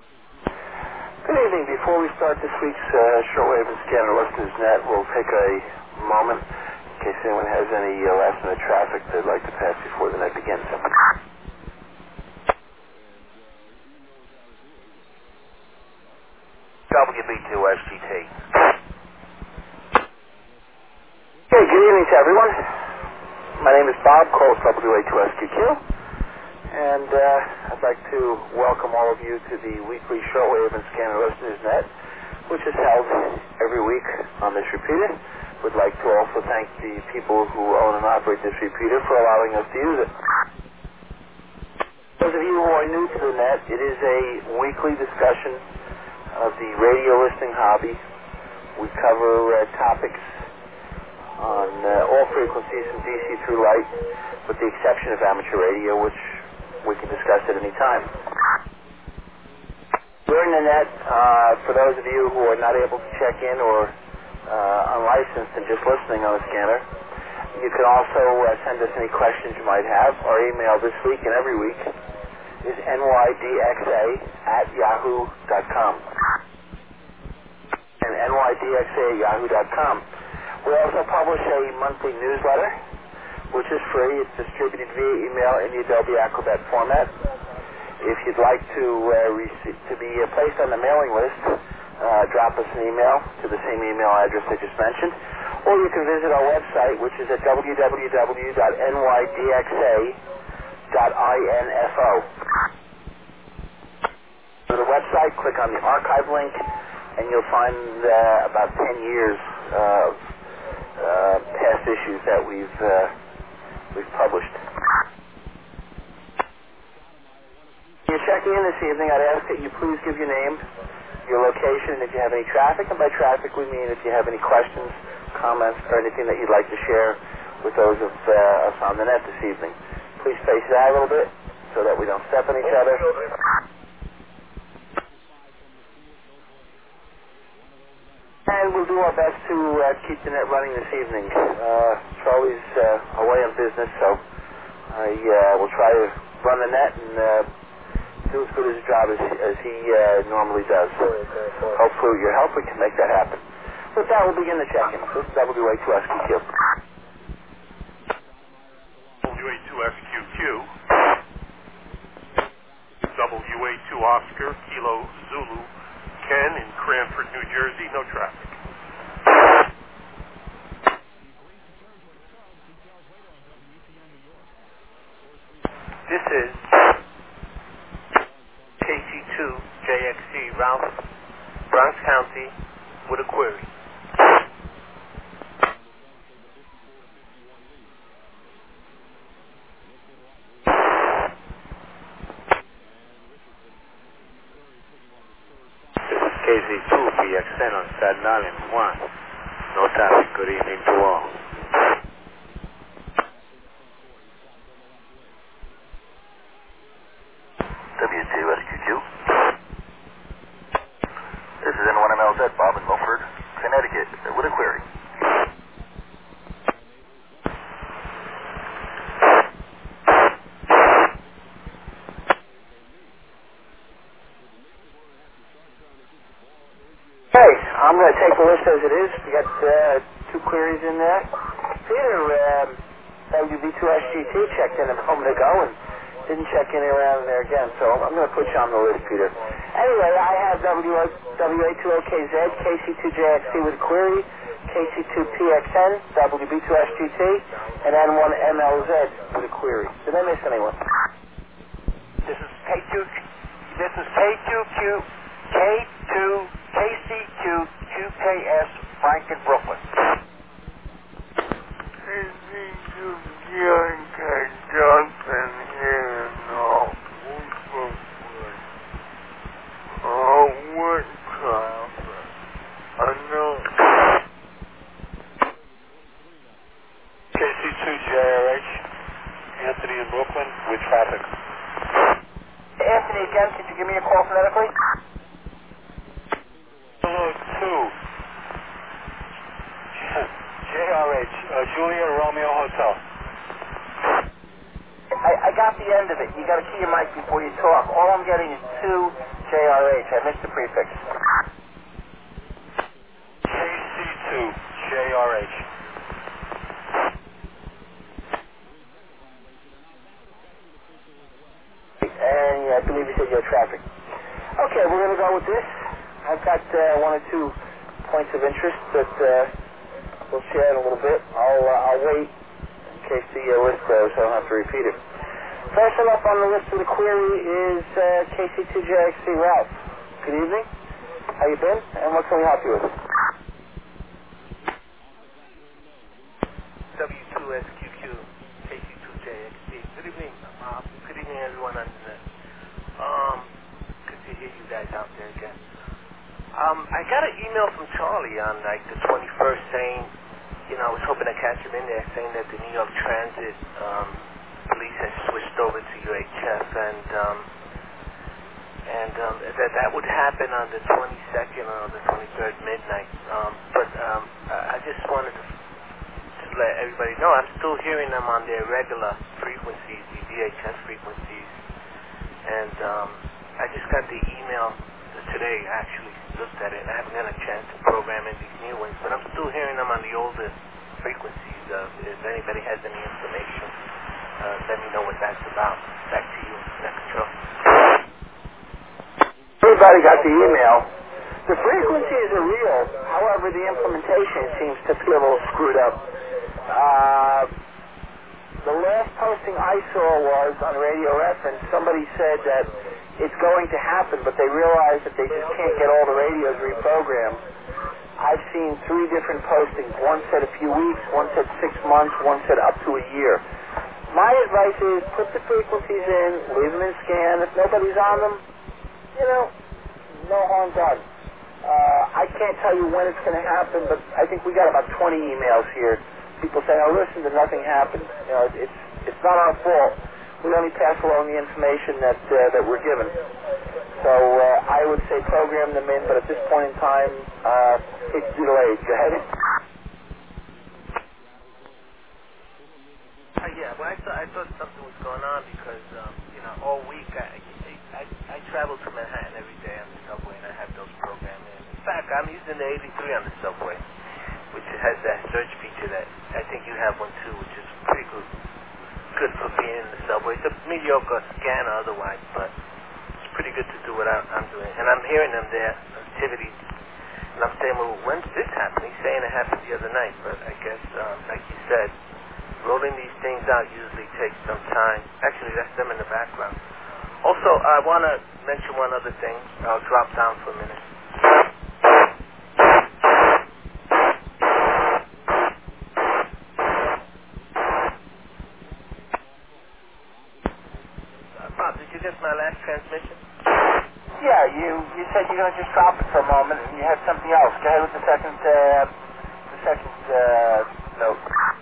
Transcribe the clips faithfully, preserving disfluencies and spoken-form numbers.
Good evening. Before we start this week's uh, Shortwave and Scanner Listeners Net, we'll take a moment in case anyone has any uh, last-minute traffic they'd like to pass before the net begins. W B two S G T. Okay, good evening to everyone. My name is Bob, calls W A two S Q Q, and uh, I'd like to welcome all of you to the weekly Shortwave and Scanner Listeners Net, which is held every week on this repeater. Would like to also thank the people who own and operate this repeater for allowing us to use it. Those of you who are new to the net, it is a weekly discussion of the radio listening hobby. We cover uh, topics on uh, all frequencies from D C through light, with the exception of amateur radio, which we can discuss at any time. During the net, uh, for those of you who are not able to check in or uh, unlicensed and just listening on the scanner, you can also uh, send us any questions you might have. Our email this week and every week is N Y D X A at yahoo dot com. And N Y D X A at yahoo dot com. We also publish a monthly newsletter, which is free. It's distributed via email in the Adobe Acrobat format. If you'd like to uh, receive, to be uh, placed on the mailing list, uh, drop us an email to the same email address I just mentioned, or you can visit our website, which is at w w w dot n y d x a dot info. Go to the website, click on the archive link, and you'll find uh, about ten years of uh, past issues that we've uh, we've published. You're checking in this evening, I'd ask that you please give your name, your location, and if you have any traffic. And by traffic, we mean if you have any questions, comments, or anything that you'd like to share with those of uh, us on the net this evening. Please space it out a little bit so that we don't step on each other. And we'll do our best to uh, keep the net running this evening. Uh, Charlie's uh, away on business, so I uh, will try to run the net and uh, do as good a job as, as he uh, normally does. So hopefully with your help we can make that happen. With that, we'll begin the check-in. This is W A two S Q Q. W A two S Q Q. W A two Oscar, Kilo Zulu, Ken in Cranford, New Jersey. No traffic. This is K C two J X C, Ralph, Bronx County, with a query. This is K Z two B X N on Staten Island one. No traffic. Good evening to all. W two S Q Q. This is N one M L Z, Bob in Milford, Connecticut, with a query. Okay, I'm going to take the list as it is. We got uh, two queries in there. Peter, um, W B two S G T checked in a moment ago and didn't check in around there again, so I'm going to put you on the list, Peter. Anyway, I have W A two O K Z, K C two J X C with a query, K C two P X N, W B two S G T, and N one M L Z with a query. Did I miss anyone? This is K two, this is K two Q, K two, K C Q, Q K S, Franklin, Brooklyn. Johnson here now. Oh, what traffic? I know. K C two J R H, Anthony in Brooklyn, with traffic. Anthony, again, could you give me a call phonetically? Hello, two. J R H, uh, Julia Romeo Hotel. I, I got the end of it. You got to key your mic before you talk. All I'm getting is two J R H. I missed the prefix. K C two J R H. And yeah, I believe you said you had traffic. Okay, we're going to go with this. I've got uh, one or two points of interest that uh, we'll share in a little bit. I'll, uh, I'll wait in case the uh, list grows, so I don't have to repeat it. First one up on the list of the query is uh, K C two J X C Ralph. Good evening. How you been? And what can we help you with? W two S Q Q K C two J X C. Good evening. Uh, good evening, everyone on the Um, good to hear you guys out there again. Um, I got an email from Charlie on like the twenty-first saying, you know, I was hoping to catch him in there, saying that the New York Transit um, police had switched over to U H F, and um, and um, that that would happen on the twenty-second or the twenty-third midnight. Um, but um, I just wanted to just let everybody know I'm still hearing them on their regular frequencies, the V H S frequencies. And um, I just got the email today, actually looked at it, and I haven't got a chance to program in these new ones, but I'm still hearing them on the older frequencies. Uh, if anybody has any information, uh, let me know what that's about. Back to you, Secretary. Everybody got the email. The frequencies are real, however, the implementation seems to be a little screwed up. Uh, The last posting I saw was on Radio Reference. Somebody said that it's going to happen, but they realize that they just can't get all the radios reprogrammed. I've seen three different postings. One said a few weeks, one said six months, one said up to a year. My advice is put the frequencies in, leave them in scan. If nobody's on them, you know, no harm done. Uh, I can't tell you when it's going to happen, but I think we got about twenty emails here. People say, "Oh, listen, that nothing happened." You know, it's it's not our fault. We only pass along the information that uh, that we're given. So uh, I would say program them in, but at this point in time, uh, it's delayed. Go ahead. Uh, yeah, well, I thought I thought something was going on because um, you know all week I, I I travel to Manhattan every day on the subway, and I have those programmed in. In fact, I'm using the eighty-three on the subway, which has that search feature that I think you have one too, which is pretty good, good for being in the subway. It's a mediocre scanner otherwise, but it's pretty good to do what I'm, I'm doing. And I'm hearing them there, activities, and I'm saying, well, when's this happening? He's saying it happened the other night, but I guess, um, like you said, rolling these things out usually takes some time. Actually, that's them in the background. Also, I want to mention one other thing. I'll drop down for a minute. Bob, did you get my last transmission? Yeah, you, you said you're going to just drop it for a moment and you had something else. Go ahead with the second, uh, the second, uh, note.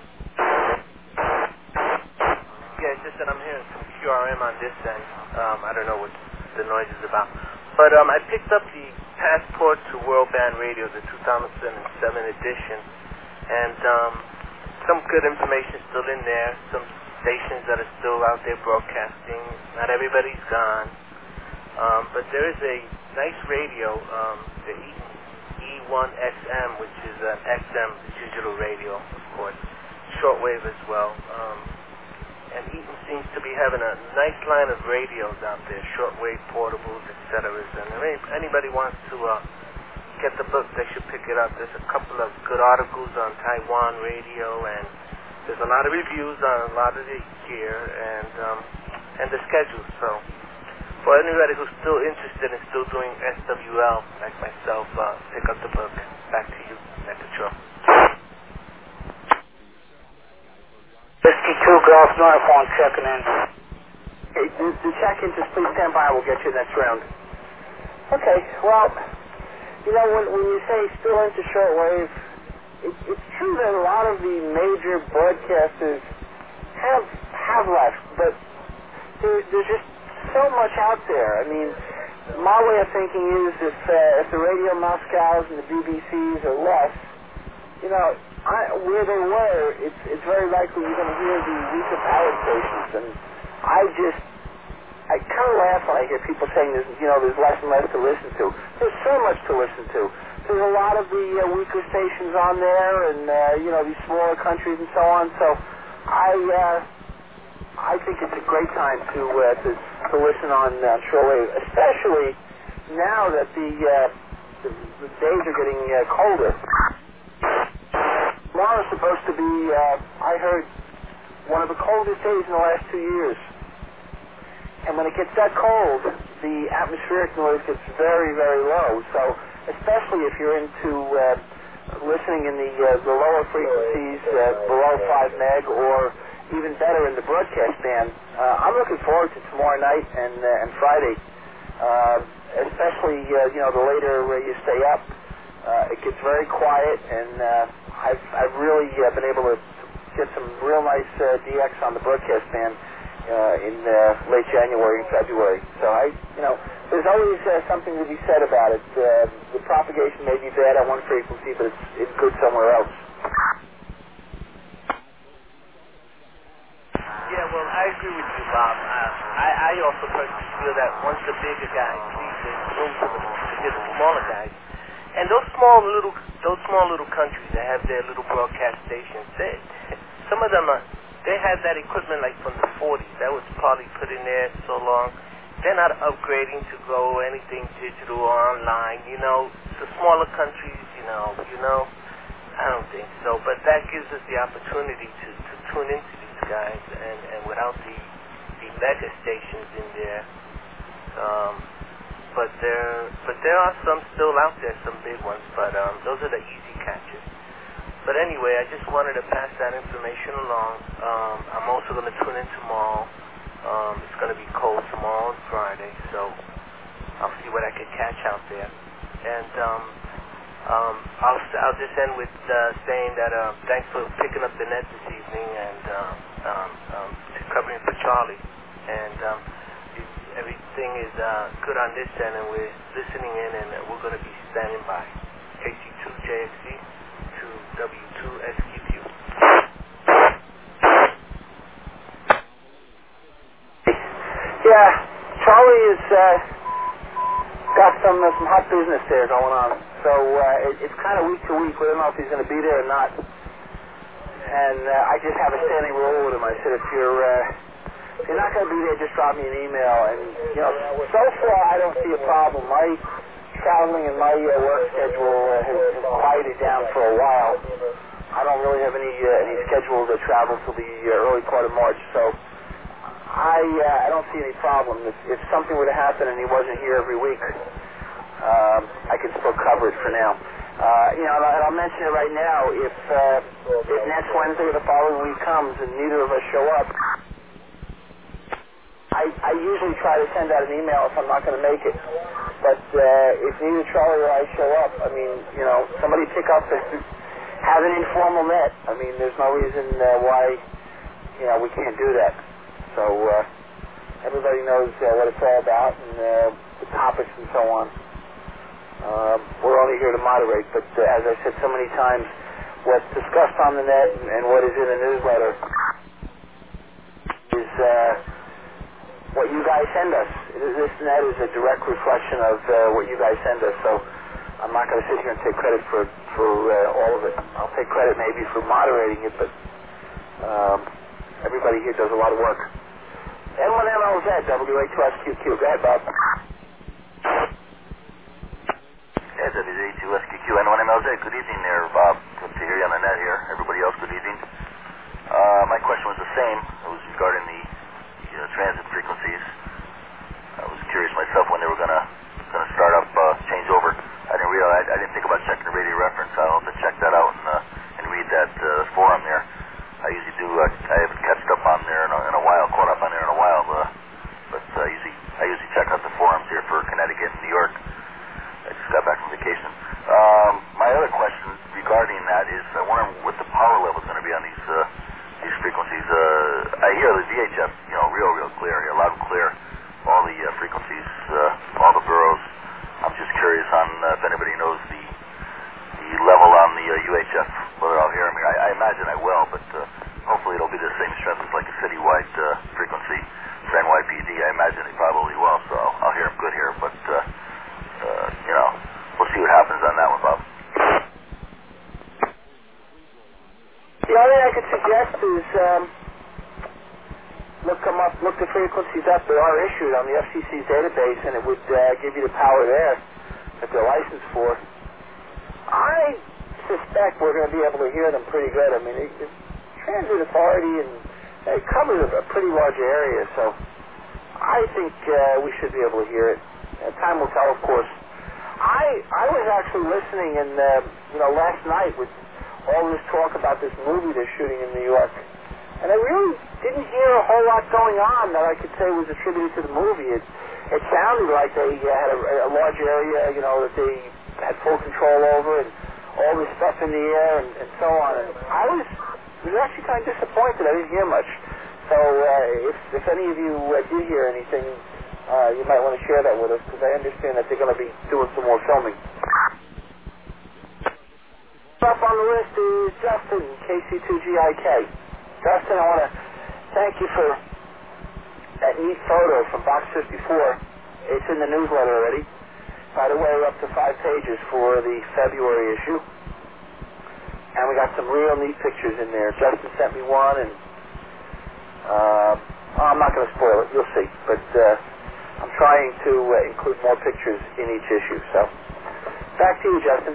Yeah, it's just that I'm hearing some Q R M on this end. Um, I don't know what the noise is about. But um, I picked up the Passport to World Band Radio, the two thousand seven edition, and um, some good information still in there, some stations that are still out there broadcasting. Not everybody's gone. Um, but there is a nice radio, um, the E one X M, which is an X M digital radio, of course, shortwave as well. Um, and Eaton seems to be having a nice line of radios out there, shortwave portables, et cetera. And if anybody wants to uh, get the book, they should pick it up. There's a couple of good articles on Taiwan radio, and there's a lot of reviews on a lot of the gear and um, and the schedule. So for anybody who's still interested in still doing S W L, like myself, uh, pick up the book. Back to you, Metatron. Whiskey two Golf Norfolk checking in. Okay, the, the check-in, just please stand by. We'll get you next round. Okay, well, you know, when, when you say still into shortwave, it, it's true that a lot of the major broadcasters have have left, but there, there's just so much out there. I mean, my way of thinking is if, uh, if the Radio Moscows and the B B Cs are less, you know, I, where they were, it's, it's very likely you're going to hear the weaker power stations, and I just, I kind of laugh when I hear people saying there's, you know, there's less and less to listen to. There's so much to listen to. There's a lot of the uh, weaker stations on there, and uh, you know, these smaller countries and so on. So I, uh, I think it's a great time to uh, to, to listen on uh, shortwave, especially now that the, uh, the, the days are getting uh, colder. Tomorrow's supposed to be, uh, I heard, one of the coldest days in the last two years. And when it gets that cold, the atmospheric noise gets very, very low. So, especially if you're into uh, listening in the uh, the lower frequencies, uh, below five meg, or even better in the broadcast band, uh, I'm looking forward to tomorrow night and uh, and Friday. Uh, especially, uh, you know, the later uh, you stay up, uh, it gets very quiet, and uh, I've I've really uh, been able to get some real nice uh, D X on the broadcast band uh, in uh, late January and February. So I, you know, there's always uh, something to be said about it. Uh, the propagation may be bad on one frequency, but it's it's good somewhere else. Yeah, well, I agree with you, Bob. Uh, I, I also personally feel that once the bigger guys leave, there's room for the, to get the smaller guys. And those small little, those small little countries that have their little broadcast stations, they, some of them are, they had that equipment like from the forties. That was probably put in there so long. They're not upgrading to go anything digital or online. You know, the smaller countries, you know, you know, I don't think so. But that gives us the opportunity to, to tune into these guys, and, and without the the mega stations in there. Um, but there, but there are some still out there, some big ones. But um, those are the easy catches. But anyway, I just wanted to pass that information along. Um, I'm also going to tune in tomorrow. Um, it's going to be cold tomorrow and Friday, so I'll see what I can catch out there. And um, um, I'll, I'll just end with uh, saying that uh, thanks for picking up the net this evening and um, um, um, covering for Charlie. And um, it, everything is uh, good on this end, and we're listening in, and we're going to be standing by. K T two J X C to W two S Q Q. Yeah, Charlie has uh, got some uh, some hot business there going on. So uh, it, it's kind of week to week. We don't know if he's going to be there or not. And uh, I just have a standing rule with him. I said, if you're uh, if you're not going to be there, just drop me an email. And you know, so far I don't see a problem. My traveling and my uh, work schedule uh, has, has quieted down for a while. I don't really have any uh, any scheduled uh, travel till the uh, early part of March. So I uh, I don't see any problem. If, if something were to happen and he wasn't here every week, um, I can still cover it for now. Uh, you know, and I'll mention it right now. If uh, if next Wednesday or the following week comes and neither of us show up, I, I usually try to send out an email if I'm not going to make it. But uh, if neither Charlie or I show up, I mean, you know, somebody pick up and have an informal net. I mean, there's no reason uh, why, you know, we can't do that. So uh, everybody knows uh, what it's all about and uh, the topics and so on. Uh, we're only here to moderate, but uh, as I said so many times, what's discussed on the net and, and what is in the newsletter is uh, what you guys send us. This net is a direct reflection of uh, what you guys send us, so I'm not going to sit here and take credit for, for uh, all of it. I'll take credit maybe for moderating it, but um, everybody here does a lot of work. N one M L Z, W A two S Q Q. Go ahead, Bob. Yeah, W A two S Q Q, N one M L Z. Good evening there, Bob. Good to hear you on the net here. Everybody else, good evening. Uh, my question was the same. It was regarding the, the uh, transit frequencies. I was curious myself when they were gonna gonna start up, uh, change over. I didn't realize, I didn't think about checking the radio reference. I'll have to check that out and uh, and read that uh, forum there. I usually do. Uh, I haven't catched up on there in a, in a while, caught up on there in a while, uh, but uh, usually I usually check out the forums here for Connecticut and New York. I just got back from vacation. Um, my other question regarding that is, I wonder what the power level is going to be on these uh, these frequencies. Uh, I hear the V H F, you know, real, real clear, loud and clear. All the uh, frequencies, uh, all the is um, look them up, look the frequencies up. They are issued on the F C C's database, and it would uh, give you the power there that they're licensed for. I suspect we're going to be able to hear them pretty good. I mean, it, the Transit Authority and it covers a, a pretty large area, so I think uh, we should be able to hear it. Uh, time will tell, of course. I I was actually listening, and uh, you know, last night with all this talk about this movie they're shooting in New York, and I really didn't hear a whole lot going on that I could say was attributed to the movie. It it sounded like they uh, had a, a large area, you know, that they had full control over, and all this stuff in the air, and, and so on. And I was was actually kind of disappointed. I didn't hear much. So uh, if if any of you uh, did hear anything, uh, you might want to share that with us, because I understand that they're going to be doing some more filming. Up on the list is Justin, K C two G I K. Justin, I want to thank you for that neat photo from Box fifty-four. It's in the newsletter already. By the way, we're up to five pages for the February issue. And we got some real neat pictures in there. Justin sent me one, and uh, oh, I'm not going to spoil it. You'll see. But uh, I'm trying to uh, include more pictures in each issue. So, back to you, Justin.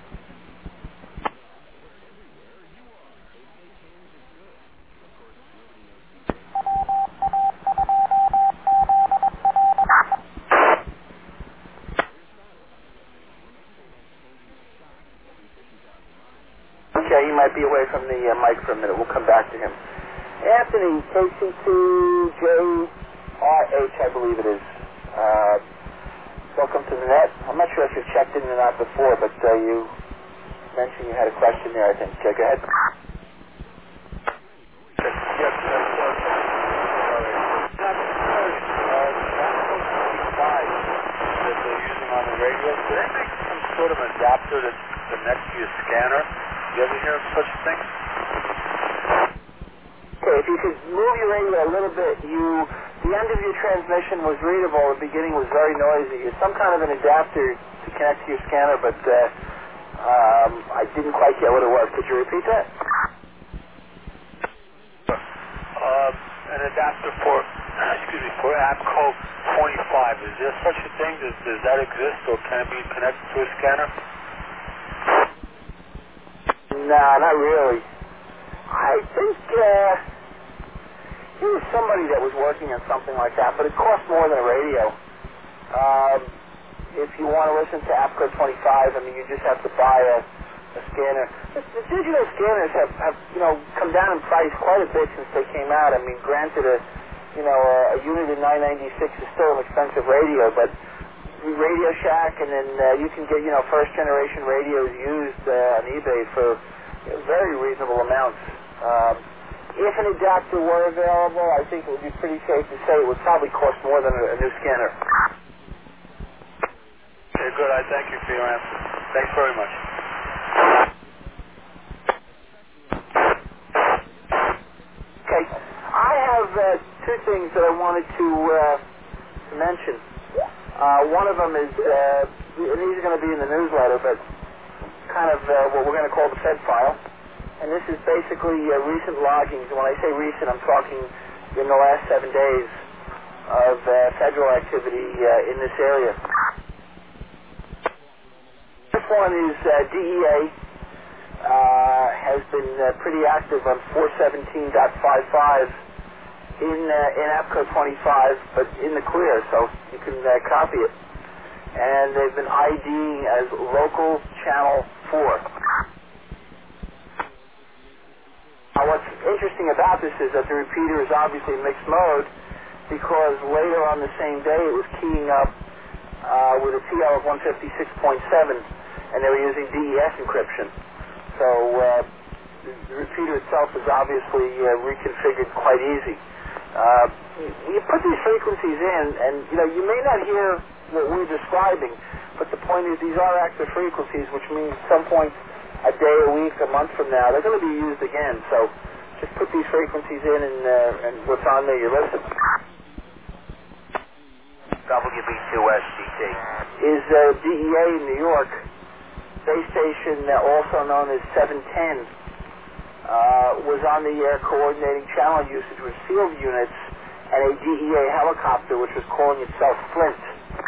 Okay, he might be away from the uh, mic for a minute. We'll come back to him. Anthony, K C two J R H, I believe it is. Uh, welcome to the net. I'm not sure if you've checked in or not before, but uh, you mentioned you had a question there, I think. Uh, go ahead. Yes, yes, that they're using on the radio, do they make some sort of adapter that's connected to your scanner? You ever hear of such a thing? Okay, if you could move your radio a little bit, you, the end of your transmission was readable, the beginning was very noisy. It's some kind of an adapter to connect to your scanner, but uh, um, I didn't quite get what it was. Could you repeat that? Uh, an adapter for, excuse me, for APCO twenty-five. Is there such a thing? Does, does that exist, or can it be connected to a scanner? Nah, not really. I think uh, there was somebody that was working on something like that, but it costs more than a radio. Um, if you want to listen to APCO twenty-five, I mean, you just have to buy a, a scanner. The, the digital scanners have, have, you know, come down in price quite a bit since they came out. I mean, granted, a, you know, a, a unit in nine ninety-six is still an expensive radio, but Radio Shack, and then uh, you can get, you know, first generation radios used uh, on eBay for you know, very reasonable amounts. Um, if an adapter were available, I think it would be pretty safe to say it would probably cost more than a, a new scanner. Okay, good. I thank you for your answer. Thanks very much. Okay, I have uh, two things that I wanted to, uh, to mention. Uh, one of them is, uh, and these are going to be in the newsletter, but kind of uh, what we're going to call the Fed file. And this is basically uh, recent loggings. When I say recent, I'm talking in the last seven days of uh, federal activity uh, in this area. This one is uh, D E A uh, has been uh, pretty active on four seventeen point fifty-five in uh, in APCO twenty-five, but in the clear, so you can uh, copy it. And they've been IDing as local channel four. Now, what's interesting about this is that the repeater is obviously mixed mode, because later on the same day it was keying up uh, with a T L of one fifty-six point seven, and they were using D E S encryption. So uh, the, the repeater itself is obviously uh, reconfigured quite easy. Uh, you put these frequencies in, and you know you may not hear what we're describing, but the point is these are active frequencies, which means at some point, a day, a week, a month from now, they're going to be used again. So just put these frequencies in, and, uh, and what's on there, you listen. W B two S C T. Is uh, D E A in New York, base station uh, also known as seven ten. uh, was on the air coordinating channel usage with field units and a D E A helicopter which was calling itself Flint.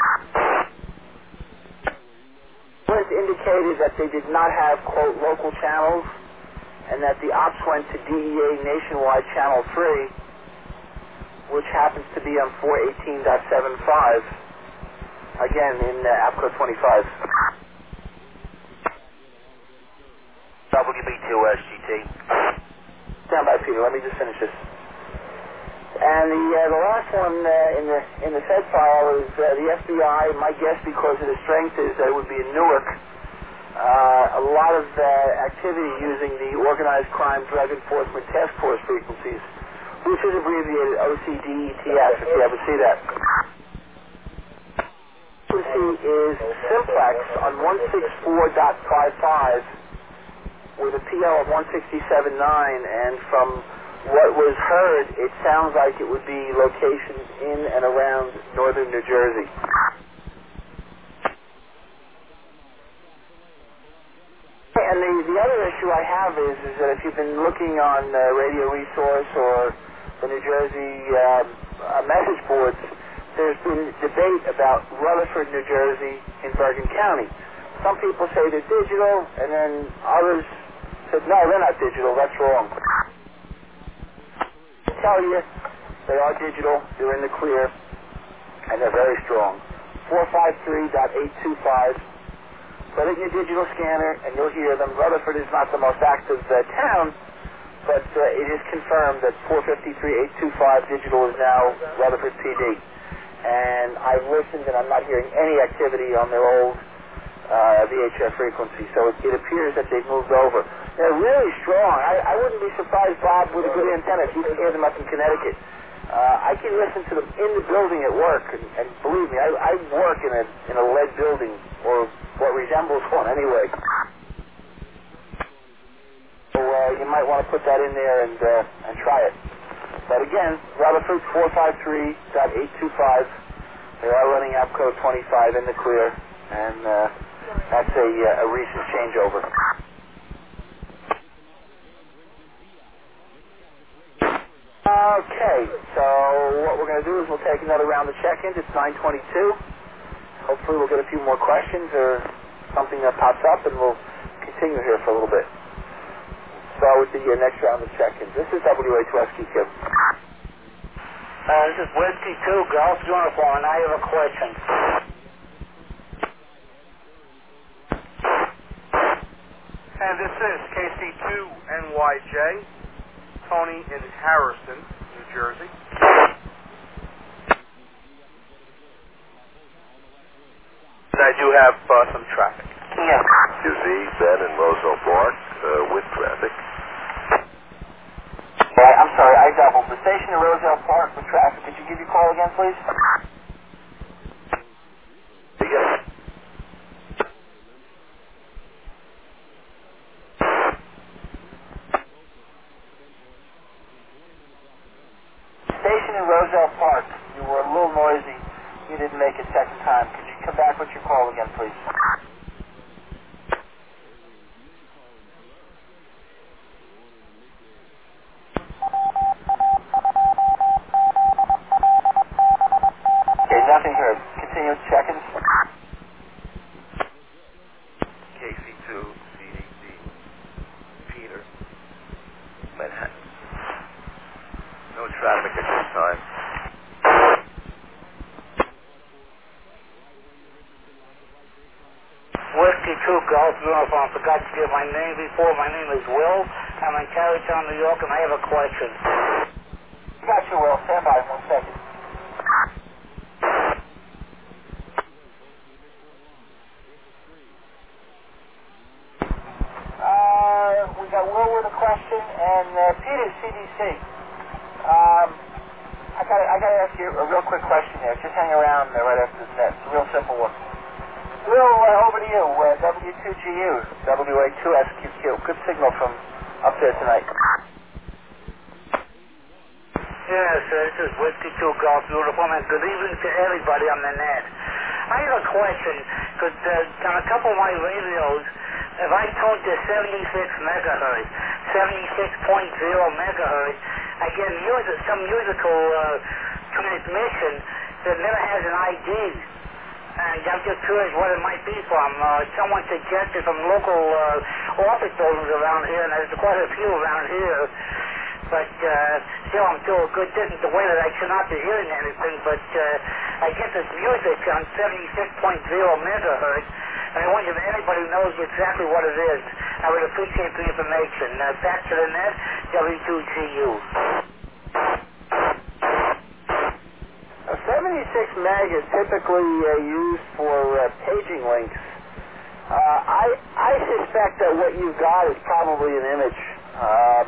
Flint indicated that they did not have, quote, local channels, and that the ops went to D E A Nationwide Channel three, which happens to be on four eighteen point seven five, again in uh, APCO twenty-five. W B two S G T. Stand by, Peter. Let me just finish this. And the uh, the last one uh, in the in the Fed file is uh, the F B I. My guess, because of the strength, is that it would be in Newark. Uh, a lot of uh, activity using the Organized Crime Drug Enforcement Task Force frequencies, which is abbreviated O C D E T F, if you ever see that. Frequency is simplex on one sixty-four point five five with a P L of one sixty-seven point nine, and from what was heard, it sounds like it would be locations in and around northern New Jersey. And the, the other issue I have is, is that if you've been looking on uh, Radio Resource or the New Jersey uh, uh, message boards, there's been debate about Rutherford, New Jersey, in Bergen County. Some people say they're digital, and then others said, no, they're not digital, that's wrong. I tell you, they are digital, they're in the clear, and they're very strong. four five three point eight two five. Put it in your digital scanner, and you'll hear them. Rutherford is not the most active uh, town, but uh, it is confirmed that four five three point eight two five digital is now Rutherford P D. And I've listened, and I'm not hearing any activity on their old uh, V H F frequency, so it, it appears that they've moved over. They're really strong. I, I wouldn't be surprised, Bob, with a good antenna if you can hear them up in Connecticut. Uh, I can listen to them in the building at work, and, and believe me, I, I work in a in a lead building, or what resembles one anyway. So uh, you might want to put that in there and uh, and try it. But again, Rutherford four five three point eight two five. They are running APCO twenty-five in the clear, and uh, that's a, uh, a recent changeover. Okay, so what we're going to do is we'll take another round of check-ins. It's nine twenty-two. Hopefully we'll get a few more questions or something that pops up, and we'll continue here for a little bit. Start with the uh, next round of check-ins. This is W A two S Q Q. Uh, this is Whiskey two, Golf Uniform, and I have a question. And this is K C two N Y J, Tony in Harrison, New Jersey. I do have uh, some traffic. Yeah. Q Z, Ben in Roseville Park, uh, with traffic. Yeah, I'm sorry, I doubled. The station in Roseville Park with traffic. Could you give your call again, please? Yes. Station in Roseville Park. You were a little noisy. You didn't make it second time. Could you come back with your call again, please? Okay, nothing heard. Continue checking. K C two C D C, Peter, Manhattan. No traffic at this time. Whiskey two, Golf Uniform. I forgot to give my name before. My name is Will. I'm in Tarrytown, New York, and I have a question. Got you, Will. Stand by one second. Uh, we got Will with a question, and uh, Peter, C D C. Um, I got I got to ask you a real quick question here. Just hang around uh, right after this net. It's a real simple one. Will, uh, over to you. Uh, W two G U, W A two S Q Q. Good signal from up there tonight. Yes, sir. This is Whiskey two, Golf Uniform, and good evening to everybody on the net. I have a question, because uh, on a couple of my radios, if I tune to seventy-six megahertz, seventy-six point zero megahertz, I get music, some musical uh, transmission that never has an I D. And I'm just curious what it might be from. Uh, someone suggested from local uh, office buildings around here, and there's quite a few around here. But uh, still, I'm still a good distance away that I should not be hearing anything. But uh, I get this music on seventy-six point zero megahertz, and I wonder if anybody knows exactly what it is. I would appreciate the information. Uh, back to the net, W two G U. A seventy-six meg is typically uh, used for uh, paging links. Uh, I I suspect that what you've got is probably an image um,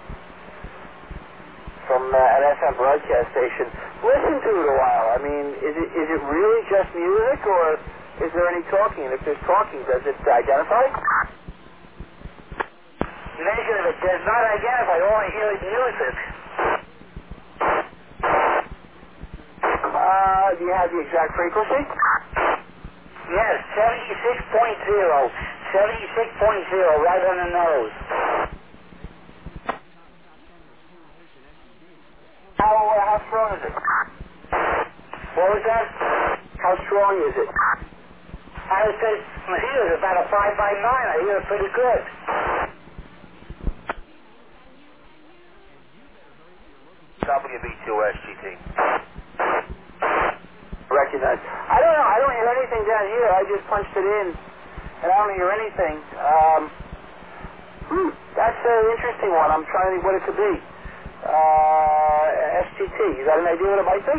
from uh, an F M broadcast station. Listen to it a while. I mean, is it is it really just music, or is there any talking? And if there's talking, does it identify? Negative. It does not identify. All I hear is music. Uh, do you have the exact frequency? Yes, seventy-six point zero. seventy-six point zero, right on the nose. How, uh, how strong is it? What was that? How strong is it? I would say from here is about a five by nine. I hear it pretty good. W B two S G T. Recognize. I don't know. I don't hear anything down here. I just punched it in, and I don't hear anything. Um, hmm, that's an interesting one. I'm trying to think what it could be. Uh, S T T. You got an idea what it might be?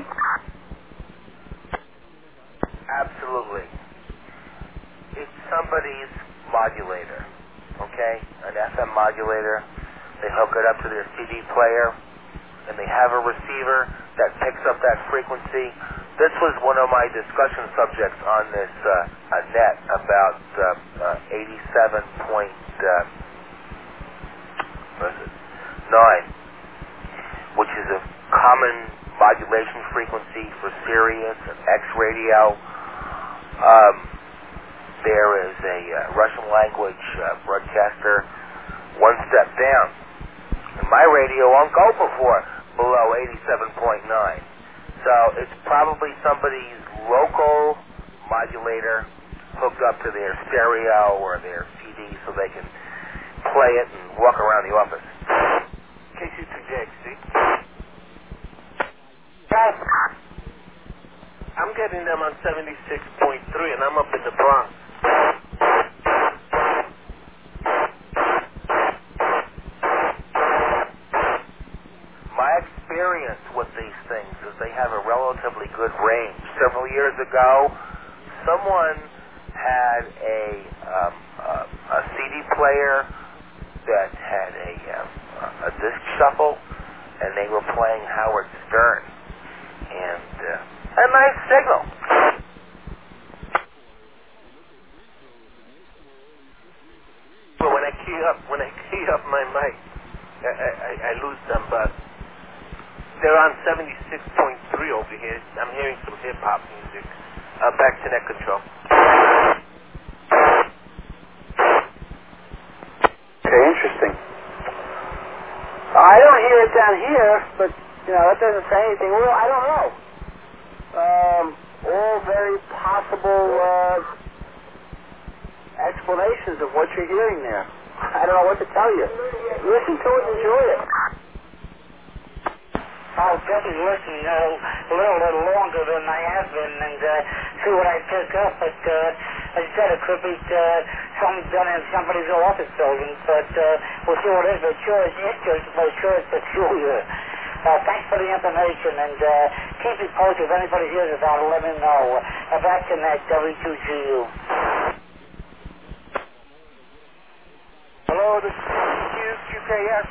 Absolutely. It's somebody's modulator, okay? An F M modulator. They hook it up to their C D player, and they have a receiver that picks up that frequency. This was one of my discussion subjects on this uh, uh, net about uh, uh, eighty-seven point nine, which is a common modulation frequency for Sirius and X radio. Um, there is a uh, Russian language uh, broadcaster one step down. And my radio won't go before below eighty-seven point nine. So it's probably somebody's local modulator hooked up to their stereo or their C D so they can play it and walk around the office. K C two J, see? I'm getting them on seventy-six point three, and I'm up in the Bronx. My experience with these things is they have a relatively good range. Several years ago, someone had a, um, uh, a C D player that had a, uh, a disc shuffle, and they were playing Howard Stern. And uh, a nice signal. But when I key up, when I key up my mic, I, I, I lose them. But they're on seventy-six point three over here. I'm hearing some hip hop music. Uh, back to net control. Okay, interesting. I don't hear it down here, but you know that doesn't say anything. Well, I don't know. Um, all very possible uh, explanations of what you're hearing there. I don't know what to tell you. Listen to it, enjoy it. I'll definitely listen uh, a little, little longer than I have been and uh, see what I pick up. But uh, as I said, it could be uh, something done in somebody's office building. But uh, we'll see what it is. But sure, it's interesting, but sure it's peculiar. Uh, thanks for the information, and uh, keep me posted. If anybody hears about it, let me know. Uh, back to net, W two G U. Hello, this is Q K S.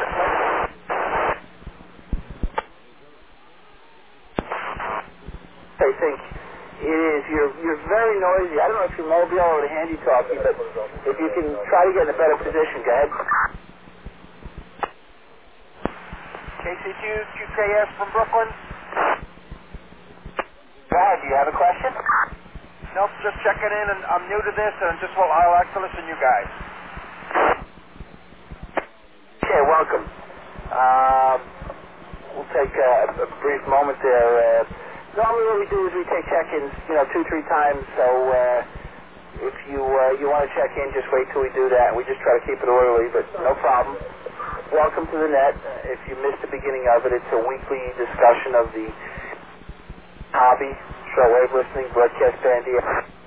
I think it is. You're you're very noisy. I don't know if you're mobile or the handy talkie, but if you can try to get in a better position, go ahead. K C Q, Q K S from Brooklyn. Go ahead. Do you have a question? Nope, just checking in, and I'm new to this, and just well, I like to listen to you guys. Okay, welcome. Um, we'll take uh, a brief moment there. Uh, normally what we do is we take check-ins, you know, two, three times, so uh, if you uh, you want to check in, just wait till we do that. We just try to keep it orderly, but no problem. Welcome to the net. Uh, if you missed the beginning of it, it's a weekly discussion of the hobby, shortwave listening, broadcast bandy,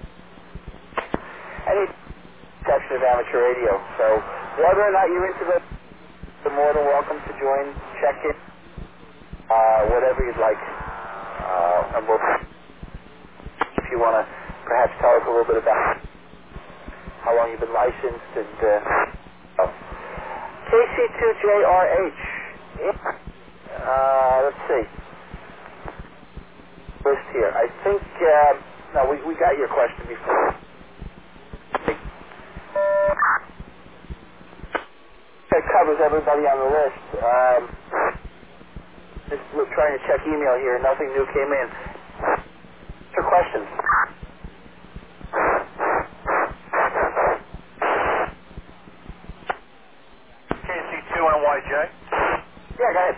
any section of amateur radio. So whether or not you're into the, you're more than welcome to join, check in, uh, whatever you'd like. Uh, and we'll, if you want to perhaps tell us a little bit about how long you've been licensed and uh, oh. K C two J R H. Uh, let's see. List here. I think, uh, no, we, we got your question before. That covers everybody on the list. Um, just we're trying to check email here. Nothing new came in. Your questions? K C two N Y J. Yeah, go ahead.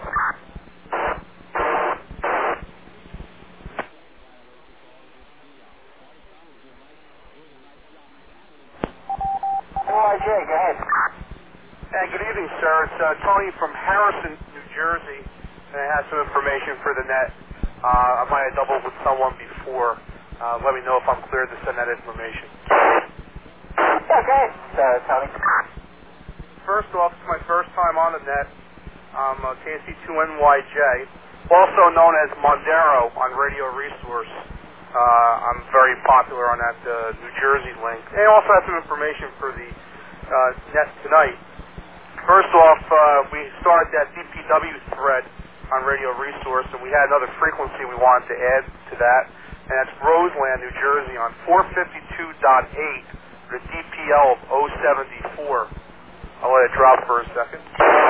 N Y J, go ahead. And good evening, sir. It's uh, Tony from Harrison, New Jersey, and I have some information for the net. Uh, I might have doubled with someone before. Uh, let me know if I'm cleared to send that information. Yeah, go ahead, uh, Tony. First off, it's my first time on the net. I'm uh, K C two N Y J, also known as Mondero on Radio Resource. Uh, I'm very popular on that uh, New Jersey link. And I also have some information for the uh, net tonight. First off, uh, we started that D P W thread on Radio Resource, and we had another frequency we wanted to add to that, and that's Roseland, New Jersey on four fifty-two point eight with a D P L of oh seventy-four. I'll let it drop for a second.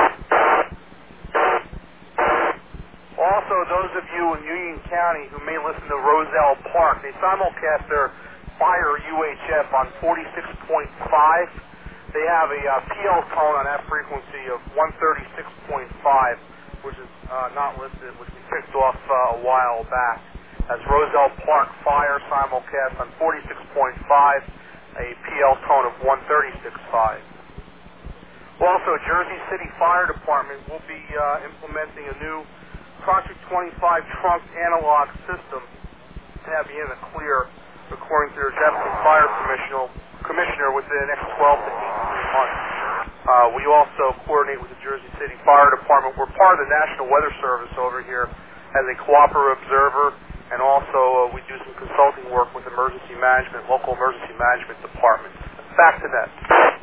Also, those of you in Union County who may listen to Roselle Park, they simulcast their Fire U H F on forty-six point five. They have a uh, P L tone on that frequency of one thirty-six point five, which is uh, not listed, which we picked off uh, a while back. That's Roselle Park Fire simulcast on forty-six point five, a P L tone of one thirty-six point five. Also, Jersey City Fire Department will be uh, implementing a new Project twenty-five trunk analog system to have you in the clear, according to their Deputy Fire Commissioner, commissioner within the next twelve to eighteen months. Uh, we also coordinate with the Jersey City Fire Department. We're part of the National Weather Service over here as a cooperative observer, and also uh, we do some consulting work with emergency management, local emergency management departments. Back to that.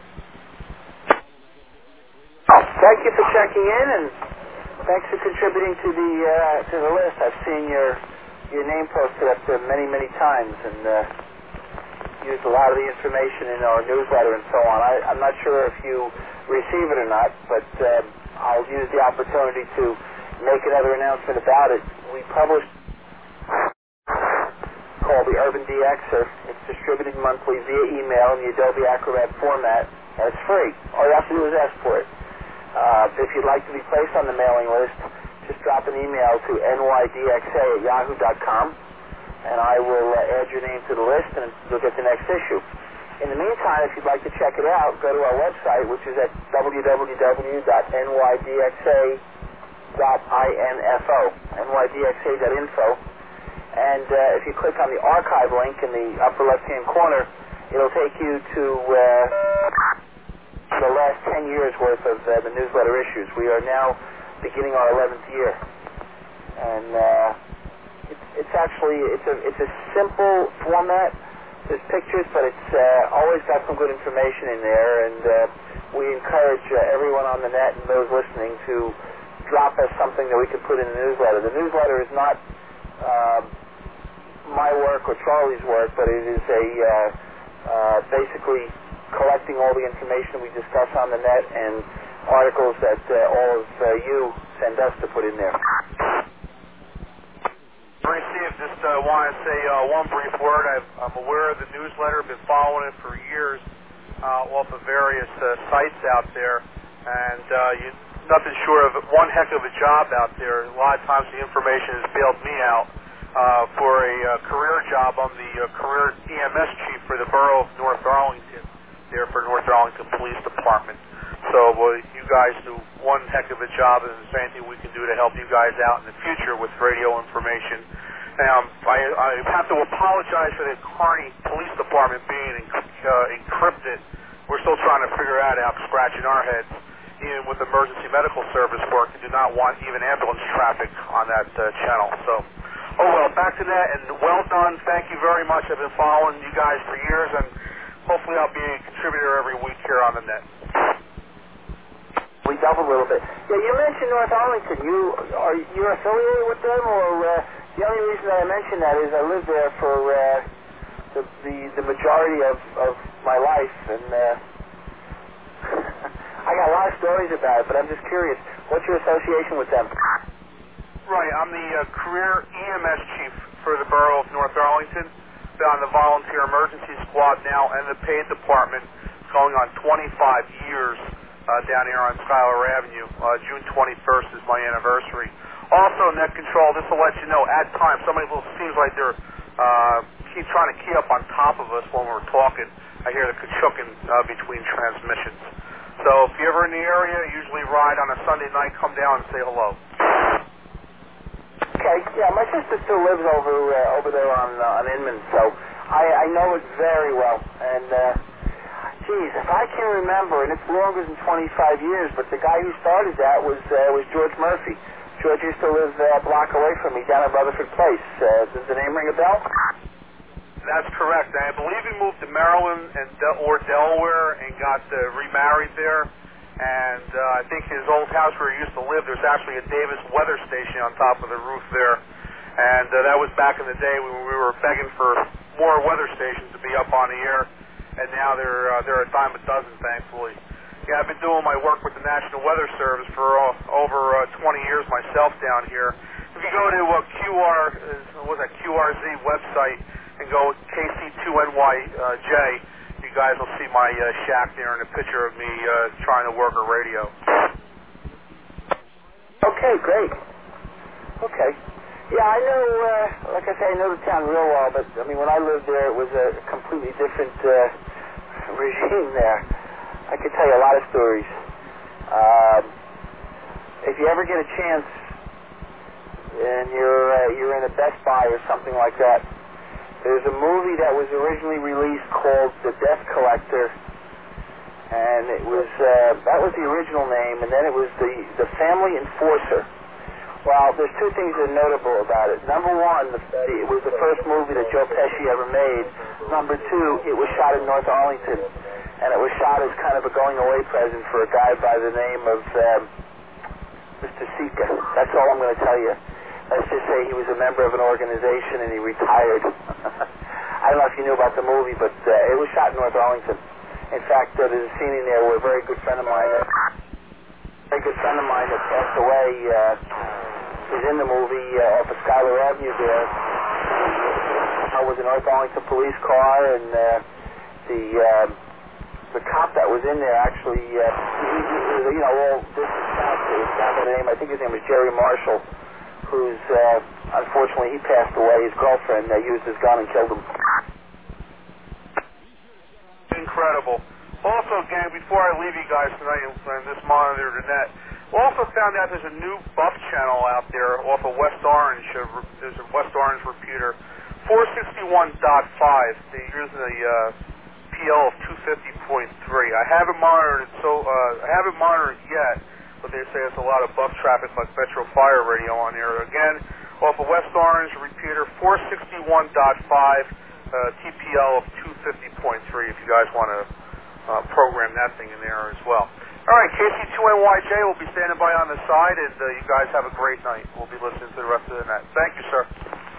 Oh, thank you for checking in, and thanks for contributing to the uh, to the list. I've seen your your name posted up there many, many times, and uh, used a lot of the information in our newsletter and so on. I, I'm not sure if you receive it or not, but um, I'll use the opportunity to make another announcement about it. We published called the Urban D Xer. It's distributed monthly via email in the Adobe Acrobat format, and it's free. All you have to do is ask for it. Uh, if you'd like to be placed on the mailing list, just drop an email to N Y D X A at yahoo dot com, and I will uh, add your name to the list, and you'll get the next issue. In the meantime, if you'd like to check it out, go to our website, which is at w w w dot n y d x a dot info, N Y D X A dot info, and uh, if you click on the archive link in the upper left-hand corner, it'll take you to uh, the last ten years worth of uh, the newsletter issues. We are now beginning our eleventh year, and uh, it's, it's actually it's a it's a simple format. There's pictures, but it's uh, always got some good information in there, and uh, we encourage uh, everyone on the net and those listening to drop us something that we can put in the newsletter. The newsletter is not uh, my work or Charlie's work, but it is a uh, uh, basically collecting all the information we discuss on the net and articles that uh, all of uh, you send us to put in there. Received. just uh, want to say uh, one brief word. I've, I'm aware of the newsletter, been following it for years uh, off of various uh, sites out there, and uh, you, nothing short of one heck of a job out there. A lot of times the information has bailed me out uh, for a uh, career job. I'm the uh, career E M S chief for the borough of North Arlington, there for North Arlington Police Department. So uh, you guys do one heck of a job, and there's anything we can do to help you guys out in the future with radio information. Um, I, I have to apologize for the Kearney Police Department being uh, encrypted. We're still trying to figure out how, scratching our heads. Even with emergency medical service work, we do not want even ambulance traffic on that uh, channel. So, oh well, back to that, and well done. Thank you very much. I've been following you guys for years, and hopefully I'll be a contributor every week here on the net. We doubled a little bit. Yeah, you mentioned North Arlington. You are you affiliated with them, or uh, the only reason that I mention that is I lived there for uh, the, the the majority of, of my life, and uh, I got a lot of stories about it. But I'm just curious, what's your association with them? Right, I'm the uh, career E M S chief for the borough of North Arlington. Been on the volunteer emergency squad now, and the paid department, going on twenty-five years. Uh, down here on Schuyler Avenue. Uh, June twenty-first is my anniversary. Also, net control, just to let you know, at times, somebody will, seems like they're uh, keep trying to key up on top of us when we're talking. I hear the ka-chucking uh, between transmissions. So if you're ever in the area, usually ride on a Sunday night, come down and say hello. Okay, yeah, my sister still lives over uh, over there on, uh, on Inman, so I, I know it very well. And, uh, geez, if I can remember, and it's longer than twenty-five years, but the guy who started that was uh, was George Murphy. George used to live uh, a block away from me down at Rutherford Place. Uh, does the name ring a bell? That's correct. I believe he moved to Maryland and De- or Delaware and got uh, remarried there. And uh, I think his old house where he used to live, there's actually a Davis weather station on top of the roof there. And uh, that was back in the day when we were begging for more weather stations to be up on the air. And now they're uh, they're a dime a dozen, thankfully. Yeah, I've been doing my work with the National Weather Service for uh, over uh, twenty years myself down here. If you go to uh, Q R, uh, what's that Q R Z website and go K C two N Y J, you guys will see my uh, shack there and a picture of me uh, trying to work a radio. Okay, great. Okay. Yeah, I know, uh, like I say, I know the town real well, but, I mean, when I lived there, it was a completely different uh, regime there. I could tell you a lot of stories. Um, if you ever get a chance and you're, uh, you're in a Best Buy or something like that, there's a movie that was originally released called The Death Collector, and it was, uh, that was the original name, and then it was the, the Family Enforcer. Well, there's two things that are notable about it. Number one, the, it was the first movie that Joe Pesci ever made. Number two, it was shot in North Arlington, and it was shot as kind of a going-away present for a guy by the name of um, Mister Sika. That's all I'm going to tell you. Let's just say he was a member of an organization and he retired. I don't know if you knew about the movie, but uh, it was shot in North Arlington. In fact, uh, there's a scene in there where a very good friend of mine, a very good friend of mine that passed away, uh, is in the movie uh, off of Schuyler Avenue there. I was an North Arlington police car, and uh, the uh, the cop that was in there actually, uh, he, he, you know, all this is down by the name, I think his name was Jerry Marshall, who's, uh, unfortunately, he passed away. His girlfriend uh, used his gun and killed him. Incredible. Also, gang, before I leave you guys tonight and this monitor to net, also found out there's a new buff channel out there off of West Orange. Uh, there's a West Orange repeater, four sixty-one point five. They use the uh, P L of two fifty point three. I haven't monitored it, so uh, I haven't monitored it yet, but they say it's a lot of buff traffic like Metro Fire Radio on here. Again, off of West Orange repeater, four sixty-one point five, uh, T P L of two fifty point three. If you guys want to uh, program that thing in there as well. All right, K C two N Y J will be standing by on the side, and uh, you guys have a great night. We'll be listening to the rest of the night. Thank you, sir.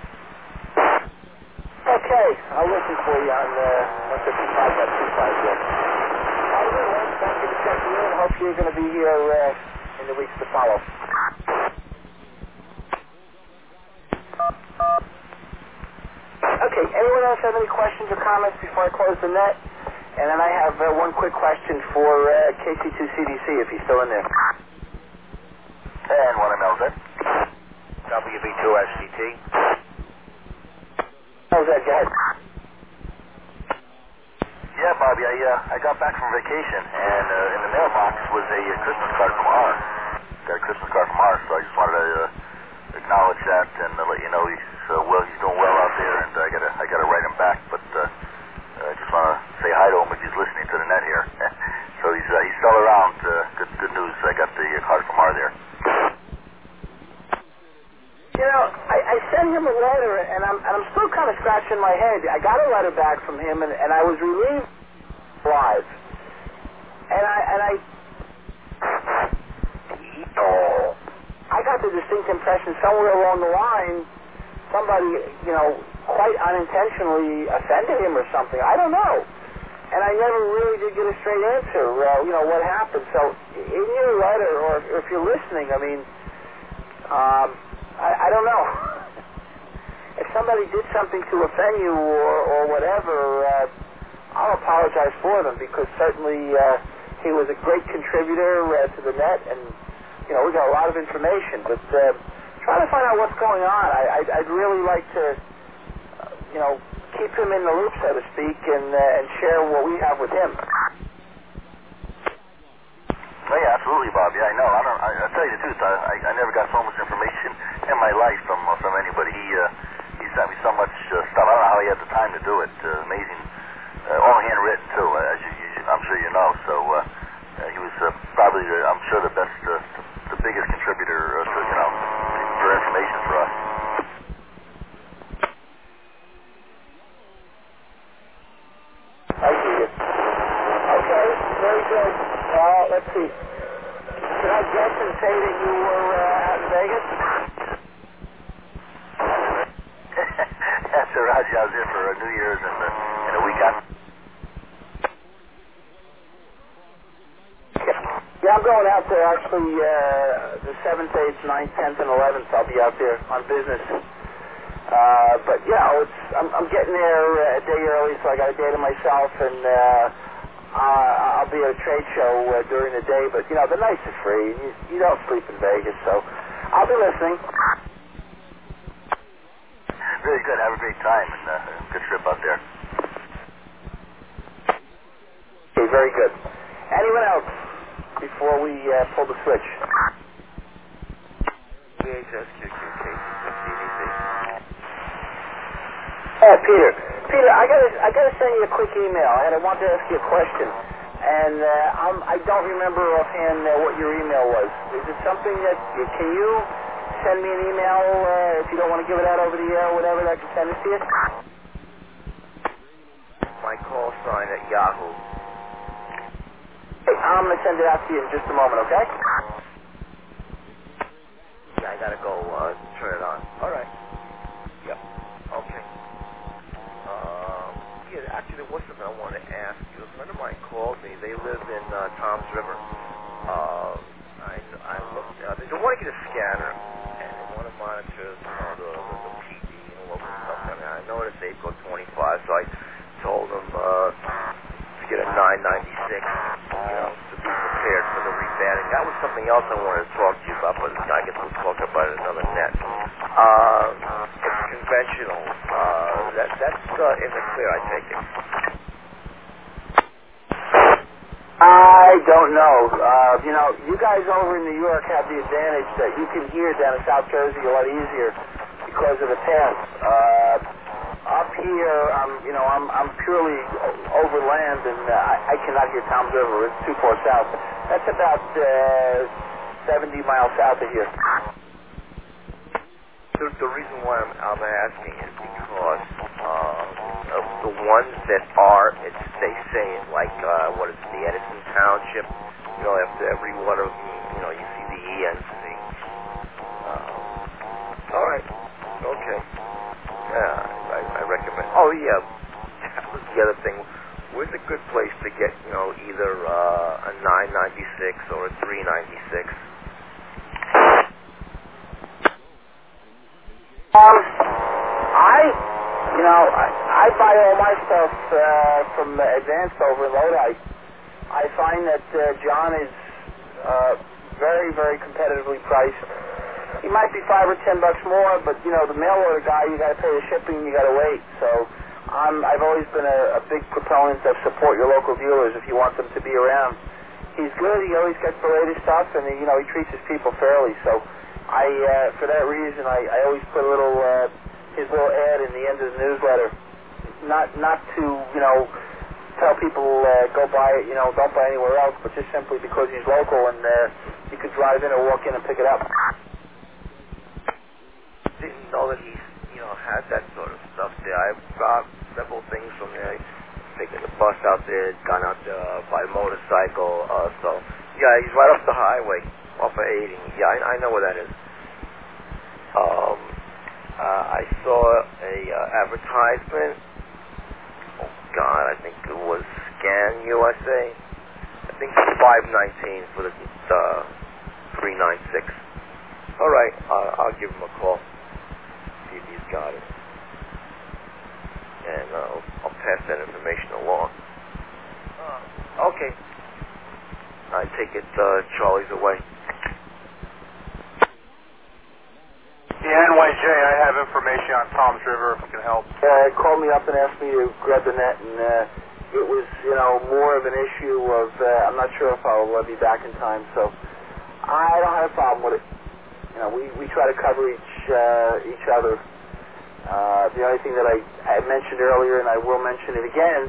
Okay, I'll listen for you on uh, one fifty-five point two five. Thank you for checking in. Hope you're going to be here uh, in the weeks to follow. else have any questions or comments before I close the net? And then I have uh, one quick question for uh, K C two C D C, if he's still in there. And one M L Z. W B two S C T. How's that, go ahead. Yeah, Bobby, I uh, I got back from vacation, and uh, in the mailbox was a uh, Christmas card from R. Got a Christmas card from R, so I just wanted to uh, acknowledge that and uh, let you know he's uh, well, he's doing well out there, and I gotta I gotta write him back. But uh, I just want to say hi to him if he's listening to the net here. So he's uh, he's still around. Uh, good good news. I got the uh, card from R there. You know, I, I sent him a letter, and I'm and I'm still kind of scratching my head. I got a letter back from him, and, and I was relieved live. And I and I, oh, I got the distinct impression somewhere along the line, somebody, you know, quite unintentionally offended him or something. I don't know. And I never really did get a straight answer. Uh, you know what happened? So in your letter, or if you're listening, I mean. Um, I, I don't know. If somebody did something to offend you or, or whatever, uh, I'll apologize for them, because certainly uh, he was a great contributor uh, to the net, and you know we got a lot of information. But uh, trying to find out what's going on, I, I'd, I'd really like to, uh, you know, keep him in the loop, so to speak, and uh, and share what we have with him. Oh, yeah, absolutely, Bob. Yeah, I know. I don't. I, I'll tell you the truth. I, I, I never got so much information in my life from uh, from anybody. He uh, he sent me so much uh, stuff. I don't know how he had the time to do it. Uh, amazing. Uh, all handwritten too, uh, as you, you, I'm sure you know. So uh, uh, he was uh, probably, the, I'm sure, the best, uh, the, the biggest contributor uh, to you know for information for us. I see you. Okay, very good. Uh, let's see. Can I guess and say that you were uh, out in Vegas? That's right. I was there for uh, New Year's and, uh, and a week after. Yeah, I'm going out there actually uh, the seventh, eighth, ninth, tenth, and eleventh. I'll be out there on business. Uh, but, you know, it's, I'm, I'm getting there uh, a day early, so I got a day to myself, and uh, uh, I'll be at a trade show uh, during the day. But, you know, the nights are free. You, you don't sleep in Vegas, so I'll be listening. Very good. Have a great time, and uh, good trip out there. Okay, very good. Anyone else before we uh, pull the switch? V H S Q Q K C two C D C. Oh, Peter. Peter, I gotta, I gotta send you a quick email, and I wanted to ask you a question. And uh, I'm, I don't remember offhand uh, what your email was. Is it something that you, can you send me an email uh, if you don't want to give it out over the air or whatever? That I can send it to you. My call sign at Yahoo. Hey, I'm gonna send it out to you in just a moment. Okay? Yeah, I gotta go uh, turn it on. All right. Yep. Okay. Um, yeah, actually, there was something I wanted to ask you. A friend of mine called me. They live in uh, Toms River. Uh, I, I looked. Uh, they don't want to get a scanner, and they want to monitor, you know, the, the, the P D and local stuff. I mean, I noticed they go twenty-five, so I told them uh, to get a nine ninety-six, you know, to be prepared for the rebatting. That was something else I wanted to talk to you about, but I guess we'll talk about it another net. Uh, it's conventional. Uh, that, that's uh, in the clear, I take it. I don't know. Uh, you know, you guys over in New York have the advantage that you can hear down in South Jersey a lot easier because of the path. Uh, up here, I'm, you know, I'm, I'm purely over land, and uh, I, I cannot hear Toms River. It's too far south. That's about uh, seventy miles south of here. The, the reason why I'm, I'm asking is because uh, of the ones that are, it's, they say it like, uh, what is it, the Edison Township, you know, after every one of them, you know, you see the E N C. Uh, all right, okay. Yeah, I, I recommend. Oh, yeah, that was the other thing. Where's a good place to get, you know, either uh, a nine ninety-six or a three ninety-six? Um, I, You know, I, I buy all my stuff uh, from uh, Advanced over in Lodi. I find that uh, John is uh, very, very competitively priced. He might be five or ten bucks more, but you know, the mail order guy, you got to pay the shipping, you got to wait. So I'm, I've always been a, a big proponent of support your local dealers if you want them to be around. He's good. He always gets the latest stuff, and he, you know, he treats his people fairly. So I, uh, for that reason, I, I always put a little uh, his little ad in the end of the newsletter. Not, not to you know, tell people uh, go buy it. You know, don't buy anywhere else, but just simply because he's local and uh, you could drive in or walk in and pick it up. Didn't know that he, you know, had that sort of stuff there. I've got several things from there. Taking the bus out there, gone out uh, by motorcycle. Uh, so yeah, he's right off the highway, off of eighty. Yeah, I, I know where that is. Um, uh, I saw a uh, advertisement. Oh God, I think it was Scan U S A. I think five nineteen for the uh, three nine six. All right, uh, I'll give him a call. See if he's got it, and uh, I'll, I'll pass that information along. Uh, okay. I take it uh, Charlie's away. Yeah, N Y J, I have information on Tom's River if it can help. Uh, called me up and asked me to grab the net, and uh, it was, you know, more of an issue of, uh, I'm not sure if I'll uh, be back in time, so I don't have a problem with it. You know, we, we try to cover each uh, each other. Uh, the only thing that I, I mentioned earlier, and I will mention it again,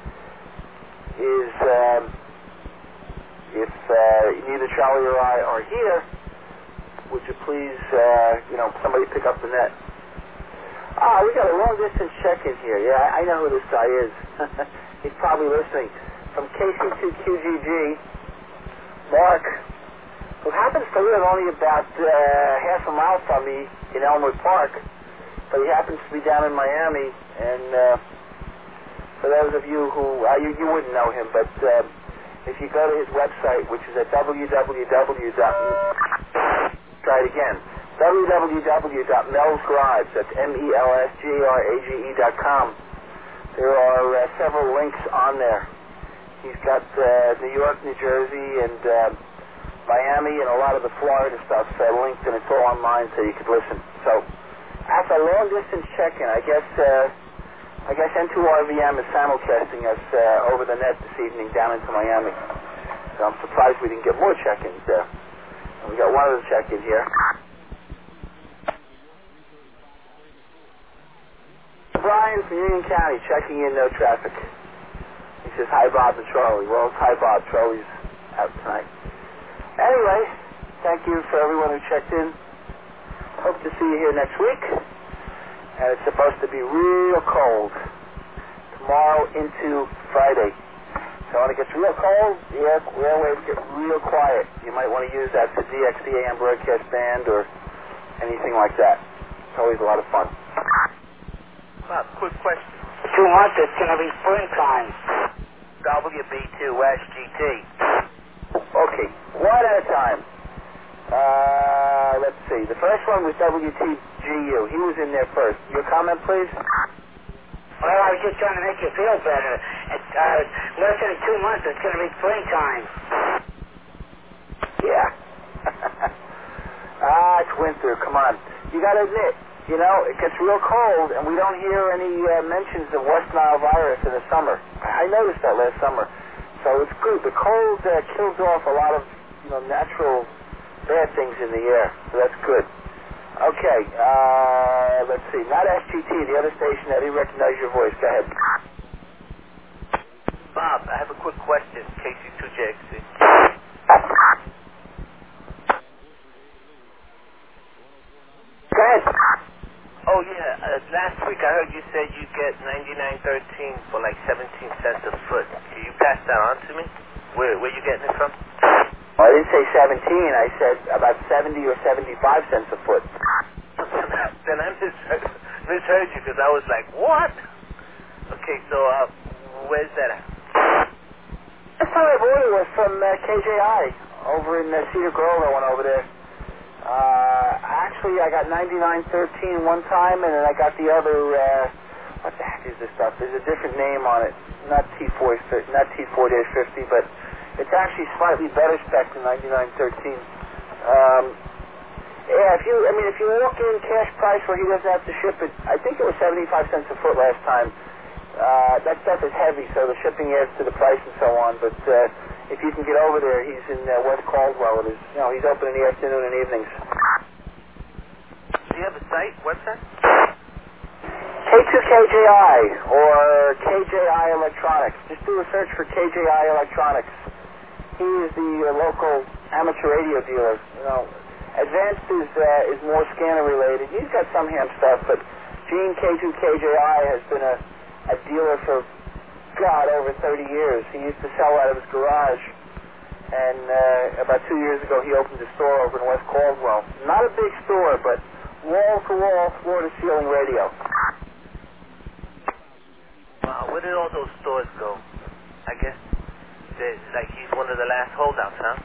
is um, if uh, neither Charlie or I are here, would you please, uh, you know, somebody pick up the net? Ah, we got a long distance check in here. Yeah, I, I know who this guy is. He's probably listening. From K C two Q G G, Mark, who happens to live only about uh, half a mile from me in Elmwood Park, but he happens to be down in Miami. And uh, for those of you who, uh, you, you wouldn't know him, but uh, if you go to his website, which is at w w w dot try it again, w w w dot melsgrives, that's M E L S G R A G E dot com, there are uh, several links on there. He's got uh, New York, New Jersey, and uh, Miami, and a lot of the Florida stuff uh, linked, and it's all online so you could listen. So, after a long-distance check-in, I guess uh, I guess N two R V M is simulcasting us uh, over the net this evening down into Miami. So I'm surprised we didn't get more check-ins there. And we got one other check-in here. Brian from Union County checking in, no traffic. He says, hi, Bob and Charlie. Well, it's hi, Bob. Charlie's out tonight. Anyway, thank you for everyone who checked in. Hope to see you here next week. And it's supposed to be real cold tomorrow into Friday. So when it gets real cold, the air, the airwaves get real quiet. You might want to use that for D X C A M broadcast band or anything like that. It's always a lot of fun. Bob, quick question. Two months, it's going to be springtime. W B two S G T. Okay, one at a time. Uh, let's see. The first one was W T G U. He was in there first. Your comment, please? Well, I was just trying to make you feel better. It's, uh, less than two months, it's going to be springtime. Yeah. Ah, it's winter. Come on. You got to admit, you know, it gets real cold, and we don't hear any uh, mentions of West Nile virus in the summer. I noticed that last summer. So it's good. The cold uh, kills off a lot of, you know, natural bad things in the air. So that's good. Okay, uh, let's see. Not S G T, the other station that he recognized your voice. Go ahead. Bob, I have a quick question. K C two J X C. Go ahead. Oh, yeah. Uh, last week I heard you said you get ninety-nine thirteen for like seventeen cents a foot. Can you pass that on to me? Where, where you getting it from? Well, I didn't say seventeen. I said about seventy or seventy-five cents a foot. Then I misheard, misheard you because I was like, what? Okay, so uh, where's that at? Last time I bought it was from uh, K J I over in uh, Cedar Grove. I went over there. Uh, actually, I got ninety-nine thirteen one time, and then I got the other uh, what the heck is this stuff? There's a different name on it, not T four, not T four fifty, but it's actually slightly better spec than ninety-nine thirteen. Um, yeah, if you, I mean, if you walk in cash price where he doesn't have to ship it, I think it was seventy-five cents a foot last time. Uh, that stuff is heavy, so the shipping adds to the price and so on. But uh, if you can get over there, he's in uh, West Caldwell. It is, you know, he's open in the afternoon and evenings. Do you have a site, website? K two K J I or K J I Electronics. Just do a search for K J I Electronics. He is the uh, local amateur radio dealer. You know, Advanced is uh, is more scanner related. He's got some ham stuff, but Gene K two K J I has been a, a dealer for, God, over thirty years. He used to sell out of his garage, and uh, about two years ago he opened a store over in West Caldwell. Not a big store, but wall-to-wall, floor-to-ceiling radio. Wow, where did all those stores go? I guess that, like he's one of the last holdouts, huh?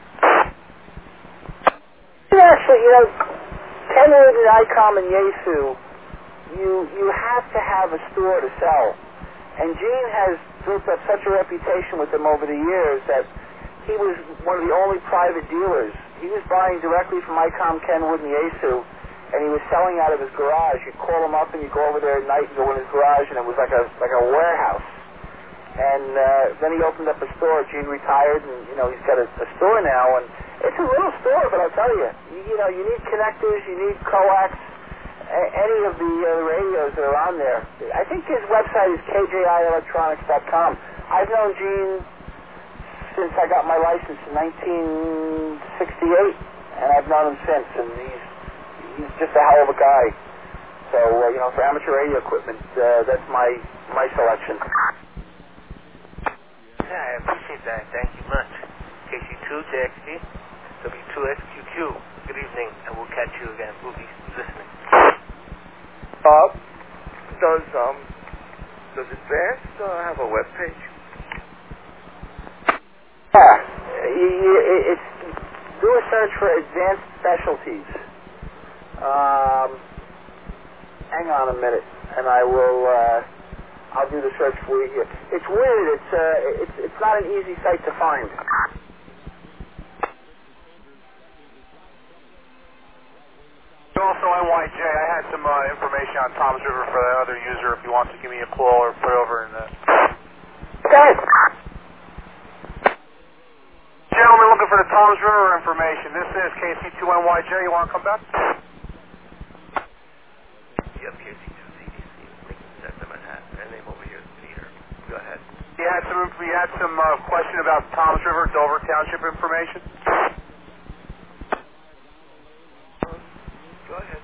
Actually, you know, Kenwood and ICOM and Yaesu, you you have to have a store to sell. And Gene has built up such a reputation with them over the years that he was one of the only private dealers. He was buying directly from ICOM, Kenwood, and Yaesu, and he was selling out of his garage. You'd call him up and you'd go over there at night and go in his garage, and it was like a like a warehouse. And uh, then he opened up a store. Gene retired, and you know he's got a, a store now, and it's a little store, but I'll tell you, you, you know, you need connectors, you need coax, a, any of the uh, radios that are on there. I think his website is K J I electronics dot com. I've known Gene since I got my license in nineteen sixty-eight, and I've known him since, and he's he's just a hell of a guy. So, uh, you know, for amateur radio equipment, uh, that's my my selection. Yeah, I appreciate that. Thank you much. K C two J X T, W two X Q Q. Good evening, and we'll catch you again. We'll be listening. Bob, does um does Advanced uh, have a web page? Yeah, you, you, it's do a search for Advanced Specialties. Um, hang on a minute, and I will. Uh, I'll do the search for you here. It's weird. It's uh, it's it's not an easy site to find. Also, N Y J, I had some uh, information on Tom's River for the other user. If he wants to give me a call or put over in the. Okay. Gentlemen, looking for the Tom's River information. This is K C two N Y J. You want to come back? Yep, K C two C D C, Lincoln Center, Manhattan. Their name over here is Peter. Go ahead. We had some. We had some uh, question about Tom's River, Dover Township information. Go ahead.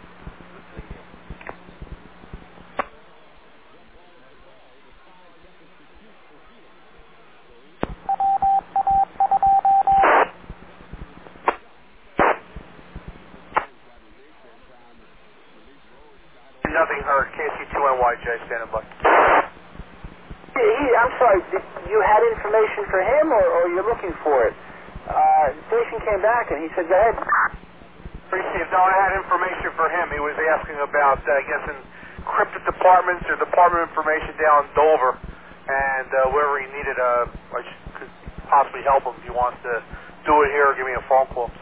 Nothing heard. K C two N Y J, standing by. He, I'm sorry. Did you had information for him, or, or you're looking for it? Uh, the station came back and he said, "Go ahead." Received. No, I had information for him. He was asking about, uh, I guess, encrypted departments or department information down in Dover, and uh, wherever he needed, uh, I could possibly help him if he wants to do it here or give me a phone call.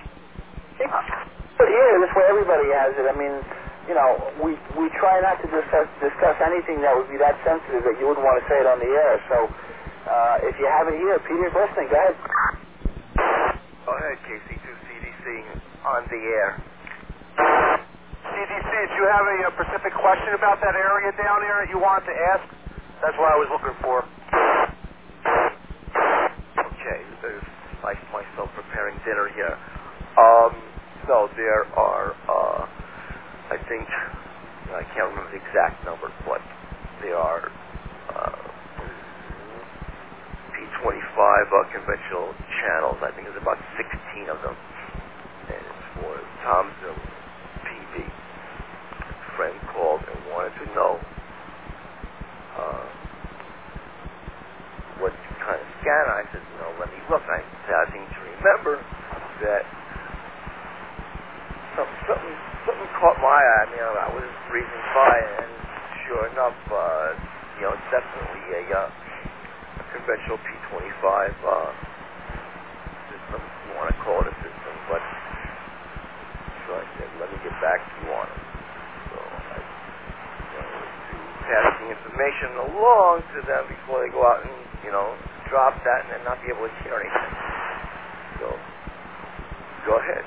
But here, this way everybody has it. I mean, you know, we we try not to discuss discuss anything that would be that sensitive that you wouldn't want to say it on the air. So, uh, if you have it here, Peter's listening. Go ahead. Go ahead, K C two C D C. On the air. C D C, did you have a, a specific question about that area down there that you wanted to ask? That's what I was looking for. Okay, there's like myself preparing dinner here. Um, so there are, uh, I think, I can't remember the exact number, but there are uh, P twenty-five uh, conventional channels. I think there's about sixteen of them. And it's for Thompson P B. A friend called and wanted to know uh, what kind of scanner. I said, you know, let me look. I said, I seem to remember that some, something something caught my eye. I mean, I was breezing by, and sure enough, uh, five uh, system. You want to call it a system, but so I said, let me get back to you on it. So I wanted to pass the information along to them before they go out and, you know, drop that and then not be able to hear anything. So, go ahead.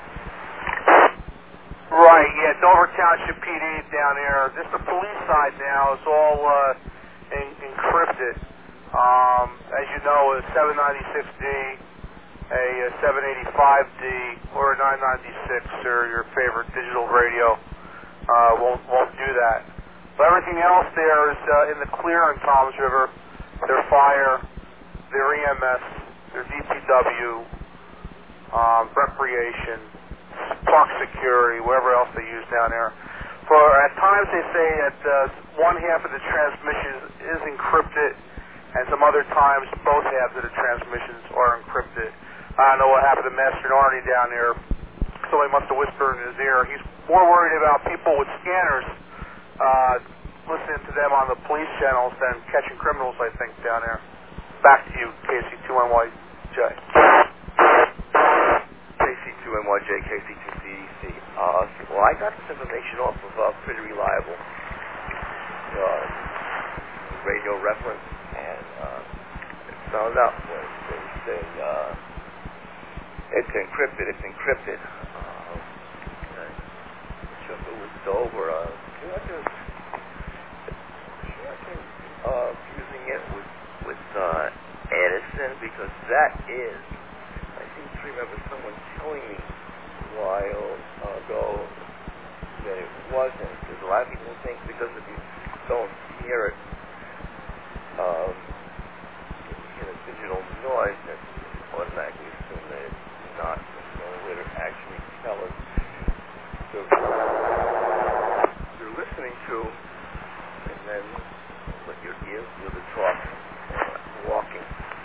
Right, yeah, Dover Township P D down there. Just the police side now is all uh, en- encrypted. Um, as you know, a seven ninety-six D, a, a seven eighty-five D, or a nine ninety-six, or your favorite digital radio uh, won't won't do that. But everything else there is uh, in the clear in Toms River. Their fire, their E M S, their D P W, um, recreation, park security, whatever else they use down there. For at times they say that uh, one half of the transmission is encrypted, and some other times both halves of the transmissions are encrypted. I don't know what happened to Master Narney down there. Somebody must have whispered in his ear. He's more worried about people with scanners uh, listening to them on the police channels than catching criminals, I think, down there. Back to you, K C two N Y J. K C two N Y J, K C two C D C. Uh, well, I got this information off of uh, pretty reliable uh, radio reference, and uh, it found out when they say uh, it's encrypted, it's encrypted. Uh, Chuck, it was Dover. Uh, you know, just, uh, using it with, with uh, Edison, because that is, I seem to remember someone telling me a while ago that it wasn't, because a lot of people think because if you don't hear it, um, you hear the digital noise, that you automatically assume that it's not. So it would actually tell us the you're listening to, and then let your ears do the talking, uh, walking.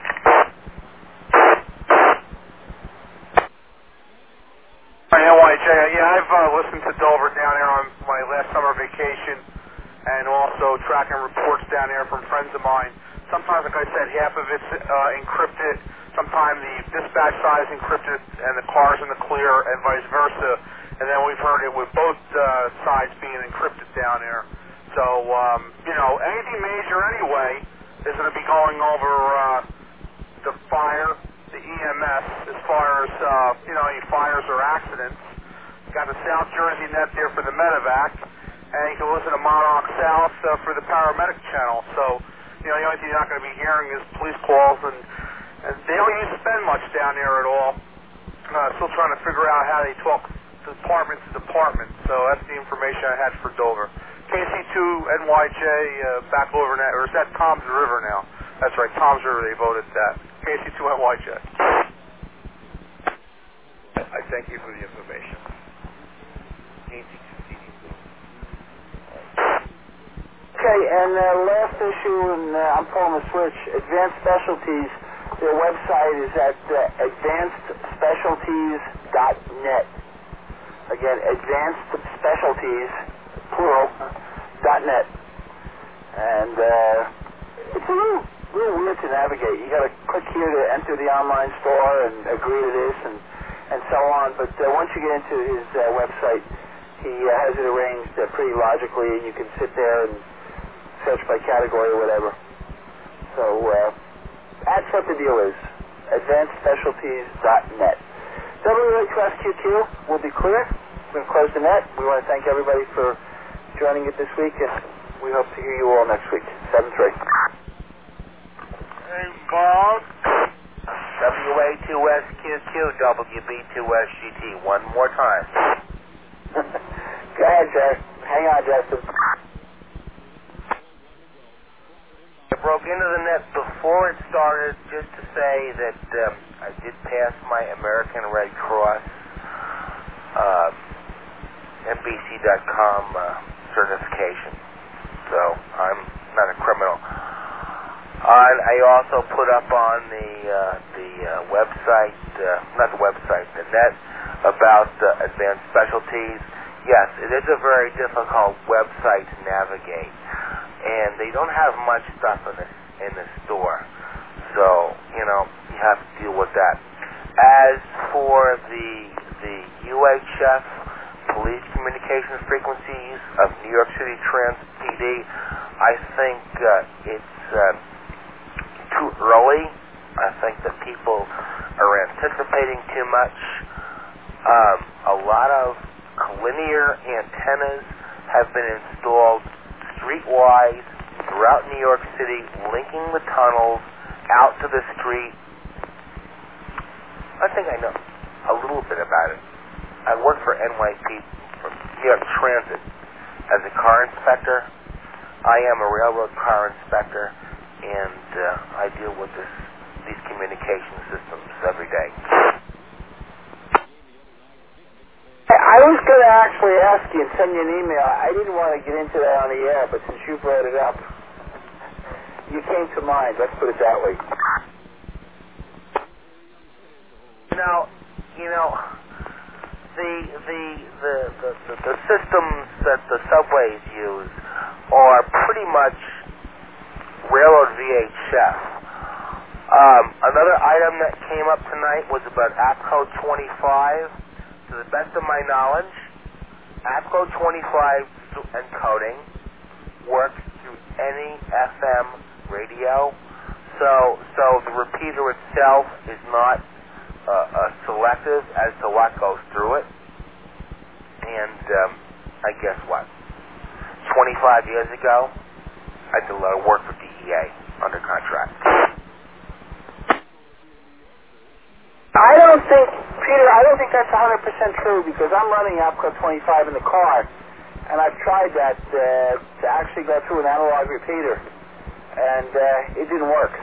N Y J, yeah, I've uh, listened to Dover down there on my last summer vacation, and also tracking reports down there from friends of mine. Sometimes, like I said, half of it's uh, encrypted. Sometimes the dispatch side is encrypted, and the car's in the clear, and vice versa. And then we've heard it with both uh, sides being encrypted down there. So, um, you know, anything major anyway is going to be going over uh, the fire, the E M S, as far as, uh, you know, any fires or accidents. Got the South Jersey net there for the medevac, and you can listen to Monarch South uh, for the paramedic channel. So, you know, the only thing you're not going to be hearing is police calls, and, and they don't even spend much down there at all. Uh, still trying to figure out how they talk department to department. So that's the information I had for Dover. K C two N Y J uh, back over now, or is that Toms River now? That's right, Toms River, they voted that. K C two N Y J. I thank you for the information. K C two C D C. Okay, and uh, last issue, and uh, I'm pulling the switch, Advanced Specialties, their website is at uh, advanced specialties dot net. Again, Advanced Specialties, plural, dot net. And uh, it's a little, little weird to navigate. You got to click here to enter the online store and agree to this and, and so on. But uh, once you get into his uh, website, he uh, has it arranged uh, pretty logically, and you can sit there and search by category or whatever. So uh, that's what the deal is. advanced specialties dot net. W H S Q Q will be clear. We're going to close the net. We want to thank everybody for joining it this week, and we hope to hear you all next week. seven three. Hey, Bob. W A two S Q Q, W B two S G T. One more time. Go ahead, Jack. Hang on, Justin. I broke into the net before it started just to say that um, I did pass my American Red Cross uh, N B C dot com uh, certification. So I'm not a criminal. Uh, I also put up on the uh, the uh, website, uh, not the website, the net, about uh, Advanced Specialties. Yes, it is a very difficult website to navigate, and they don't have much stuff in the in the store. So, you know, you have to deal with that. As for the the U H F police communications frequencies of New York City Transit P D, I think uh, it's uh, too early. I think that people are anticipating too much. Um, a lot of linear antennas have been installed streetwise throughout New York City, linking the tunnels out to the street. I think I know a little bit about it. I work for N Y P, for New York Transit, as a car inspector. I am a railroad car inspector, and uh, I deal with this, these communication systems every day. I was going to actually ask you and send you an email. I didn't want to get into that on the air, but since you brought it up, you came to mind. Let's put it that way. You know, you know, the the the the, the, the systems that the subways use are pretty much railroad V H F. Um, another item that came up tonight was about APCO twenty-five. To the best of my knowledge, APCO twenty-five encoding works through any F M radio, so so the repeater itself is not uh, uh, selective as to what goes through it. And um, I guess what? twenty-five years ago, I did a lot of work for D E A under contract. I don't think, Peter, I don't think that's one hundred percent true, because I'm running APCO twenty-five in the car, and I've tried that uh, to actually go through an analog repeater, and uh, it didn't work.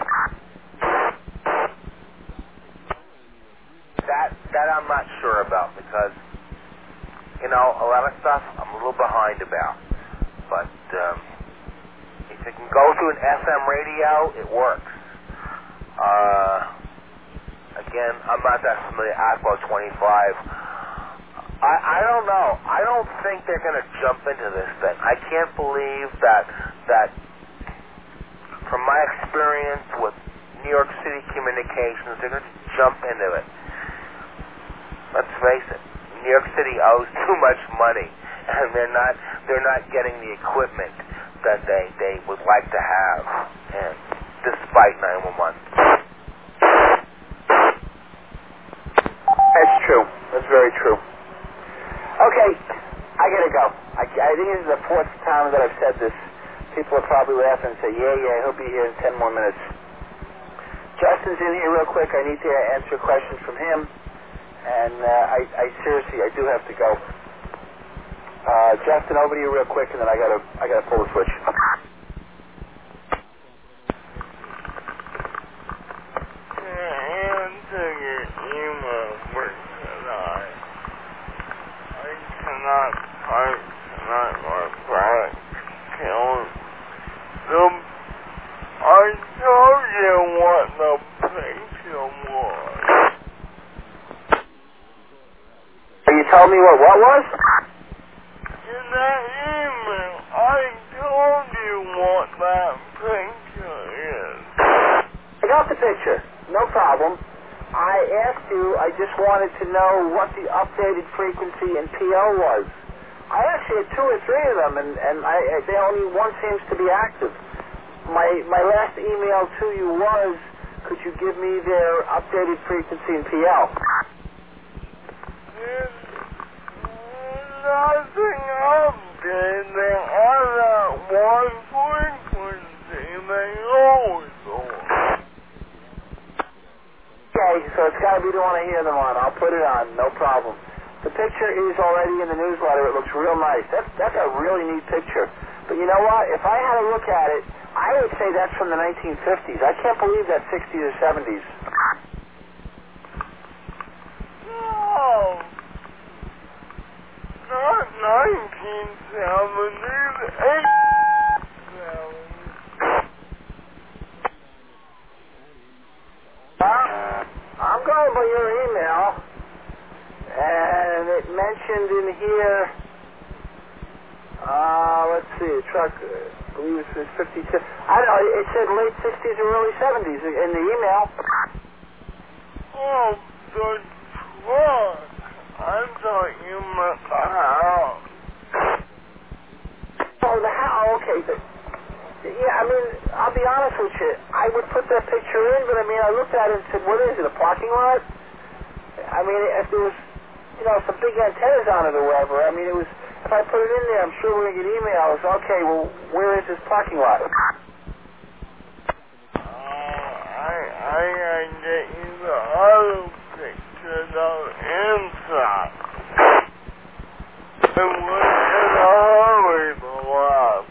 That that I'm not sure about, because, you know, a lot of stuff I'm a little behind about. But um, if it can go through an F M radio, it works. Uh... Again, I'm not that familiar. APCO twenty-five. I, I don't know. I don't think they're going to jump into this thing. I can't believe that that. From my experience with New York City communications, they're going to jump into it. Let's face it. New York City owes too much money, and they're not they're not getting the equipment that they they would like to have. And despite nine one one. That's true. That's very true. Okay, I gotta go. I, I think this is the fourth time that I've said this. People will probably laugh and say, yeah, yeah, he'll be here in ten more minutes. Justin's in here real quick. I need to answer questions from him. And uh, I, I seriously, I do have to go. Uh, Justin, over to you real quick, and then I gotta, I gotta pull the switch. Not part tonight or product kills them. I told you what the picture was. You told me what what was? In that email, I told you what that picture is. I got the picture. No problem. I asked you, I just wanted to know what the updated frequency in P O was. I actually had two or three of them, and, and I, they only one seems to be active. My my last email to you was, could you give me their updated frequency in P L? There's nothing updated. They are that one frequency. They always are. Okay, so it's got to be the one I hear them on. I'll put it on, no problem. The picture is already in the newsletter. It looks real nice. That's, that's a really neat picture. But you know what? If I had to look at it, I would say that's from the nineteen fifties. I can't believe that's sixties or seventies. No. Not nineteen seventies. eighteen seventies. I'm going by your email, and it mentioned in here, uh, let's see, a truck, uh, I believe it was fifty-two. I don't know, it said late sixties or early seventies in the email. looked at it and said, what is it, a parking lot? I mean, if there was, you know, some big antennas on it or whatever, I mean, it was, if I put it in there, I'm sure we're going to get emails. Okay, well, where is this parking lot? Uh, I, I gotta get you the other pictures of inside. And we're in a hurry, beloved.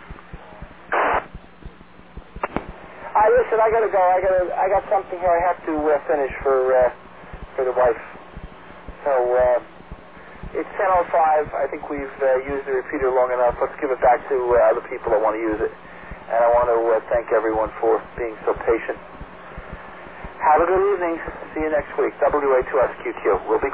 I listen. I gotta go. I gotta. I got something here I have to uh, finish for uh, for the wife. So uh, it's ten oh five. I think we've uh, used the repeater long enough. Let's give it back to uh, other people that want to use it. And I want to uh, thank everyone for being so patient. Have a good evening. See you next week. W A two S Q Q. We'll be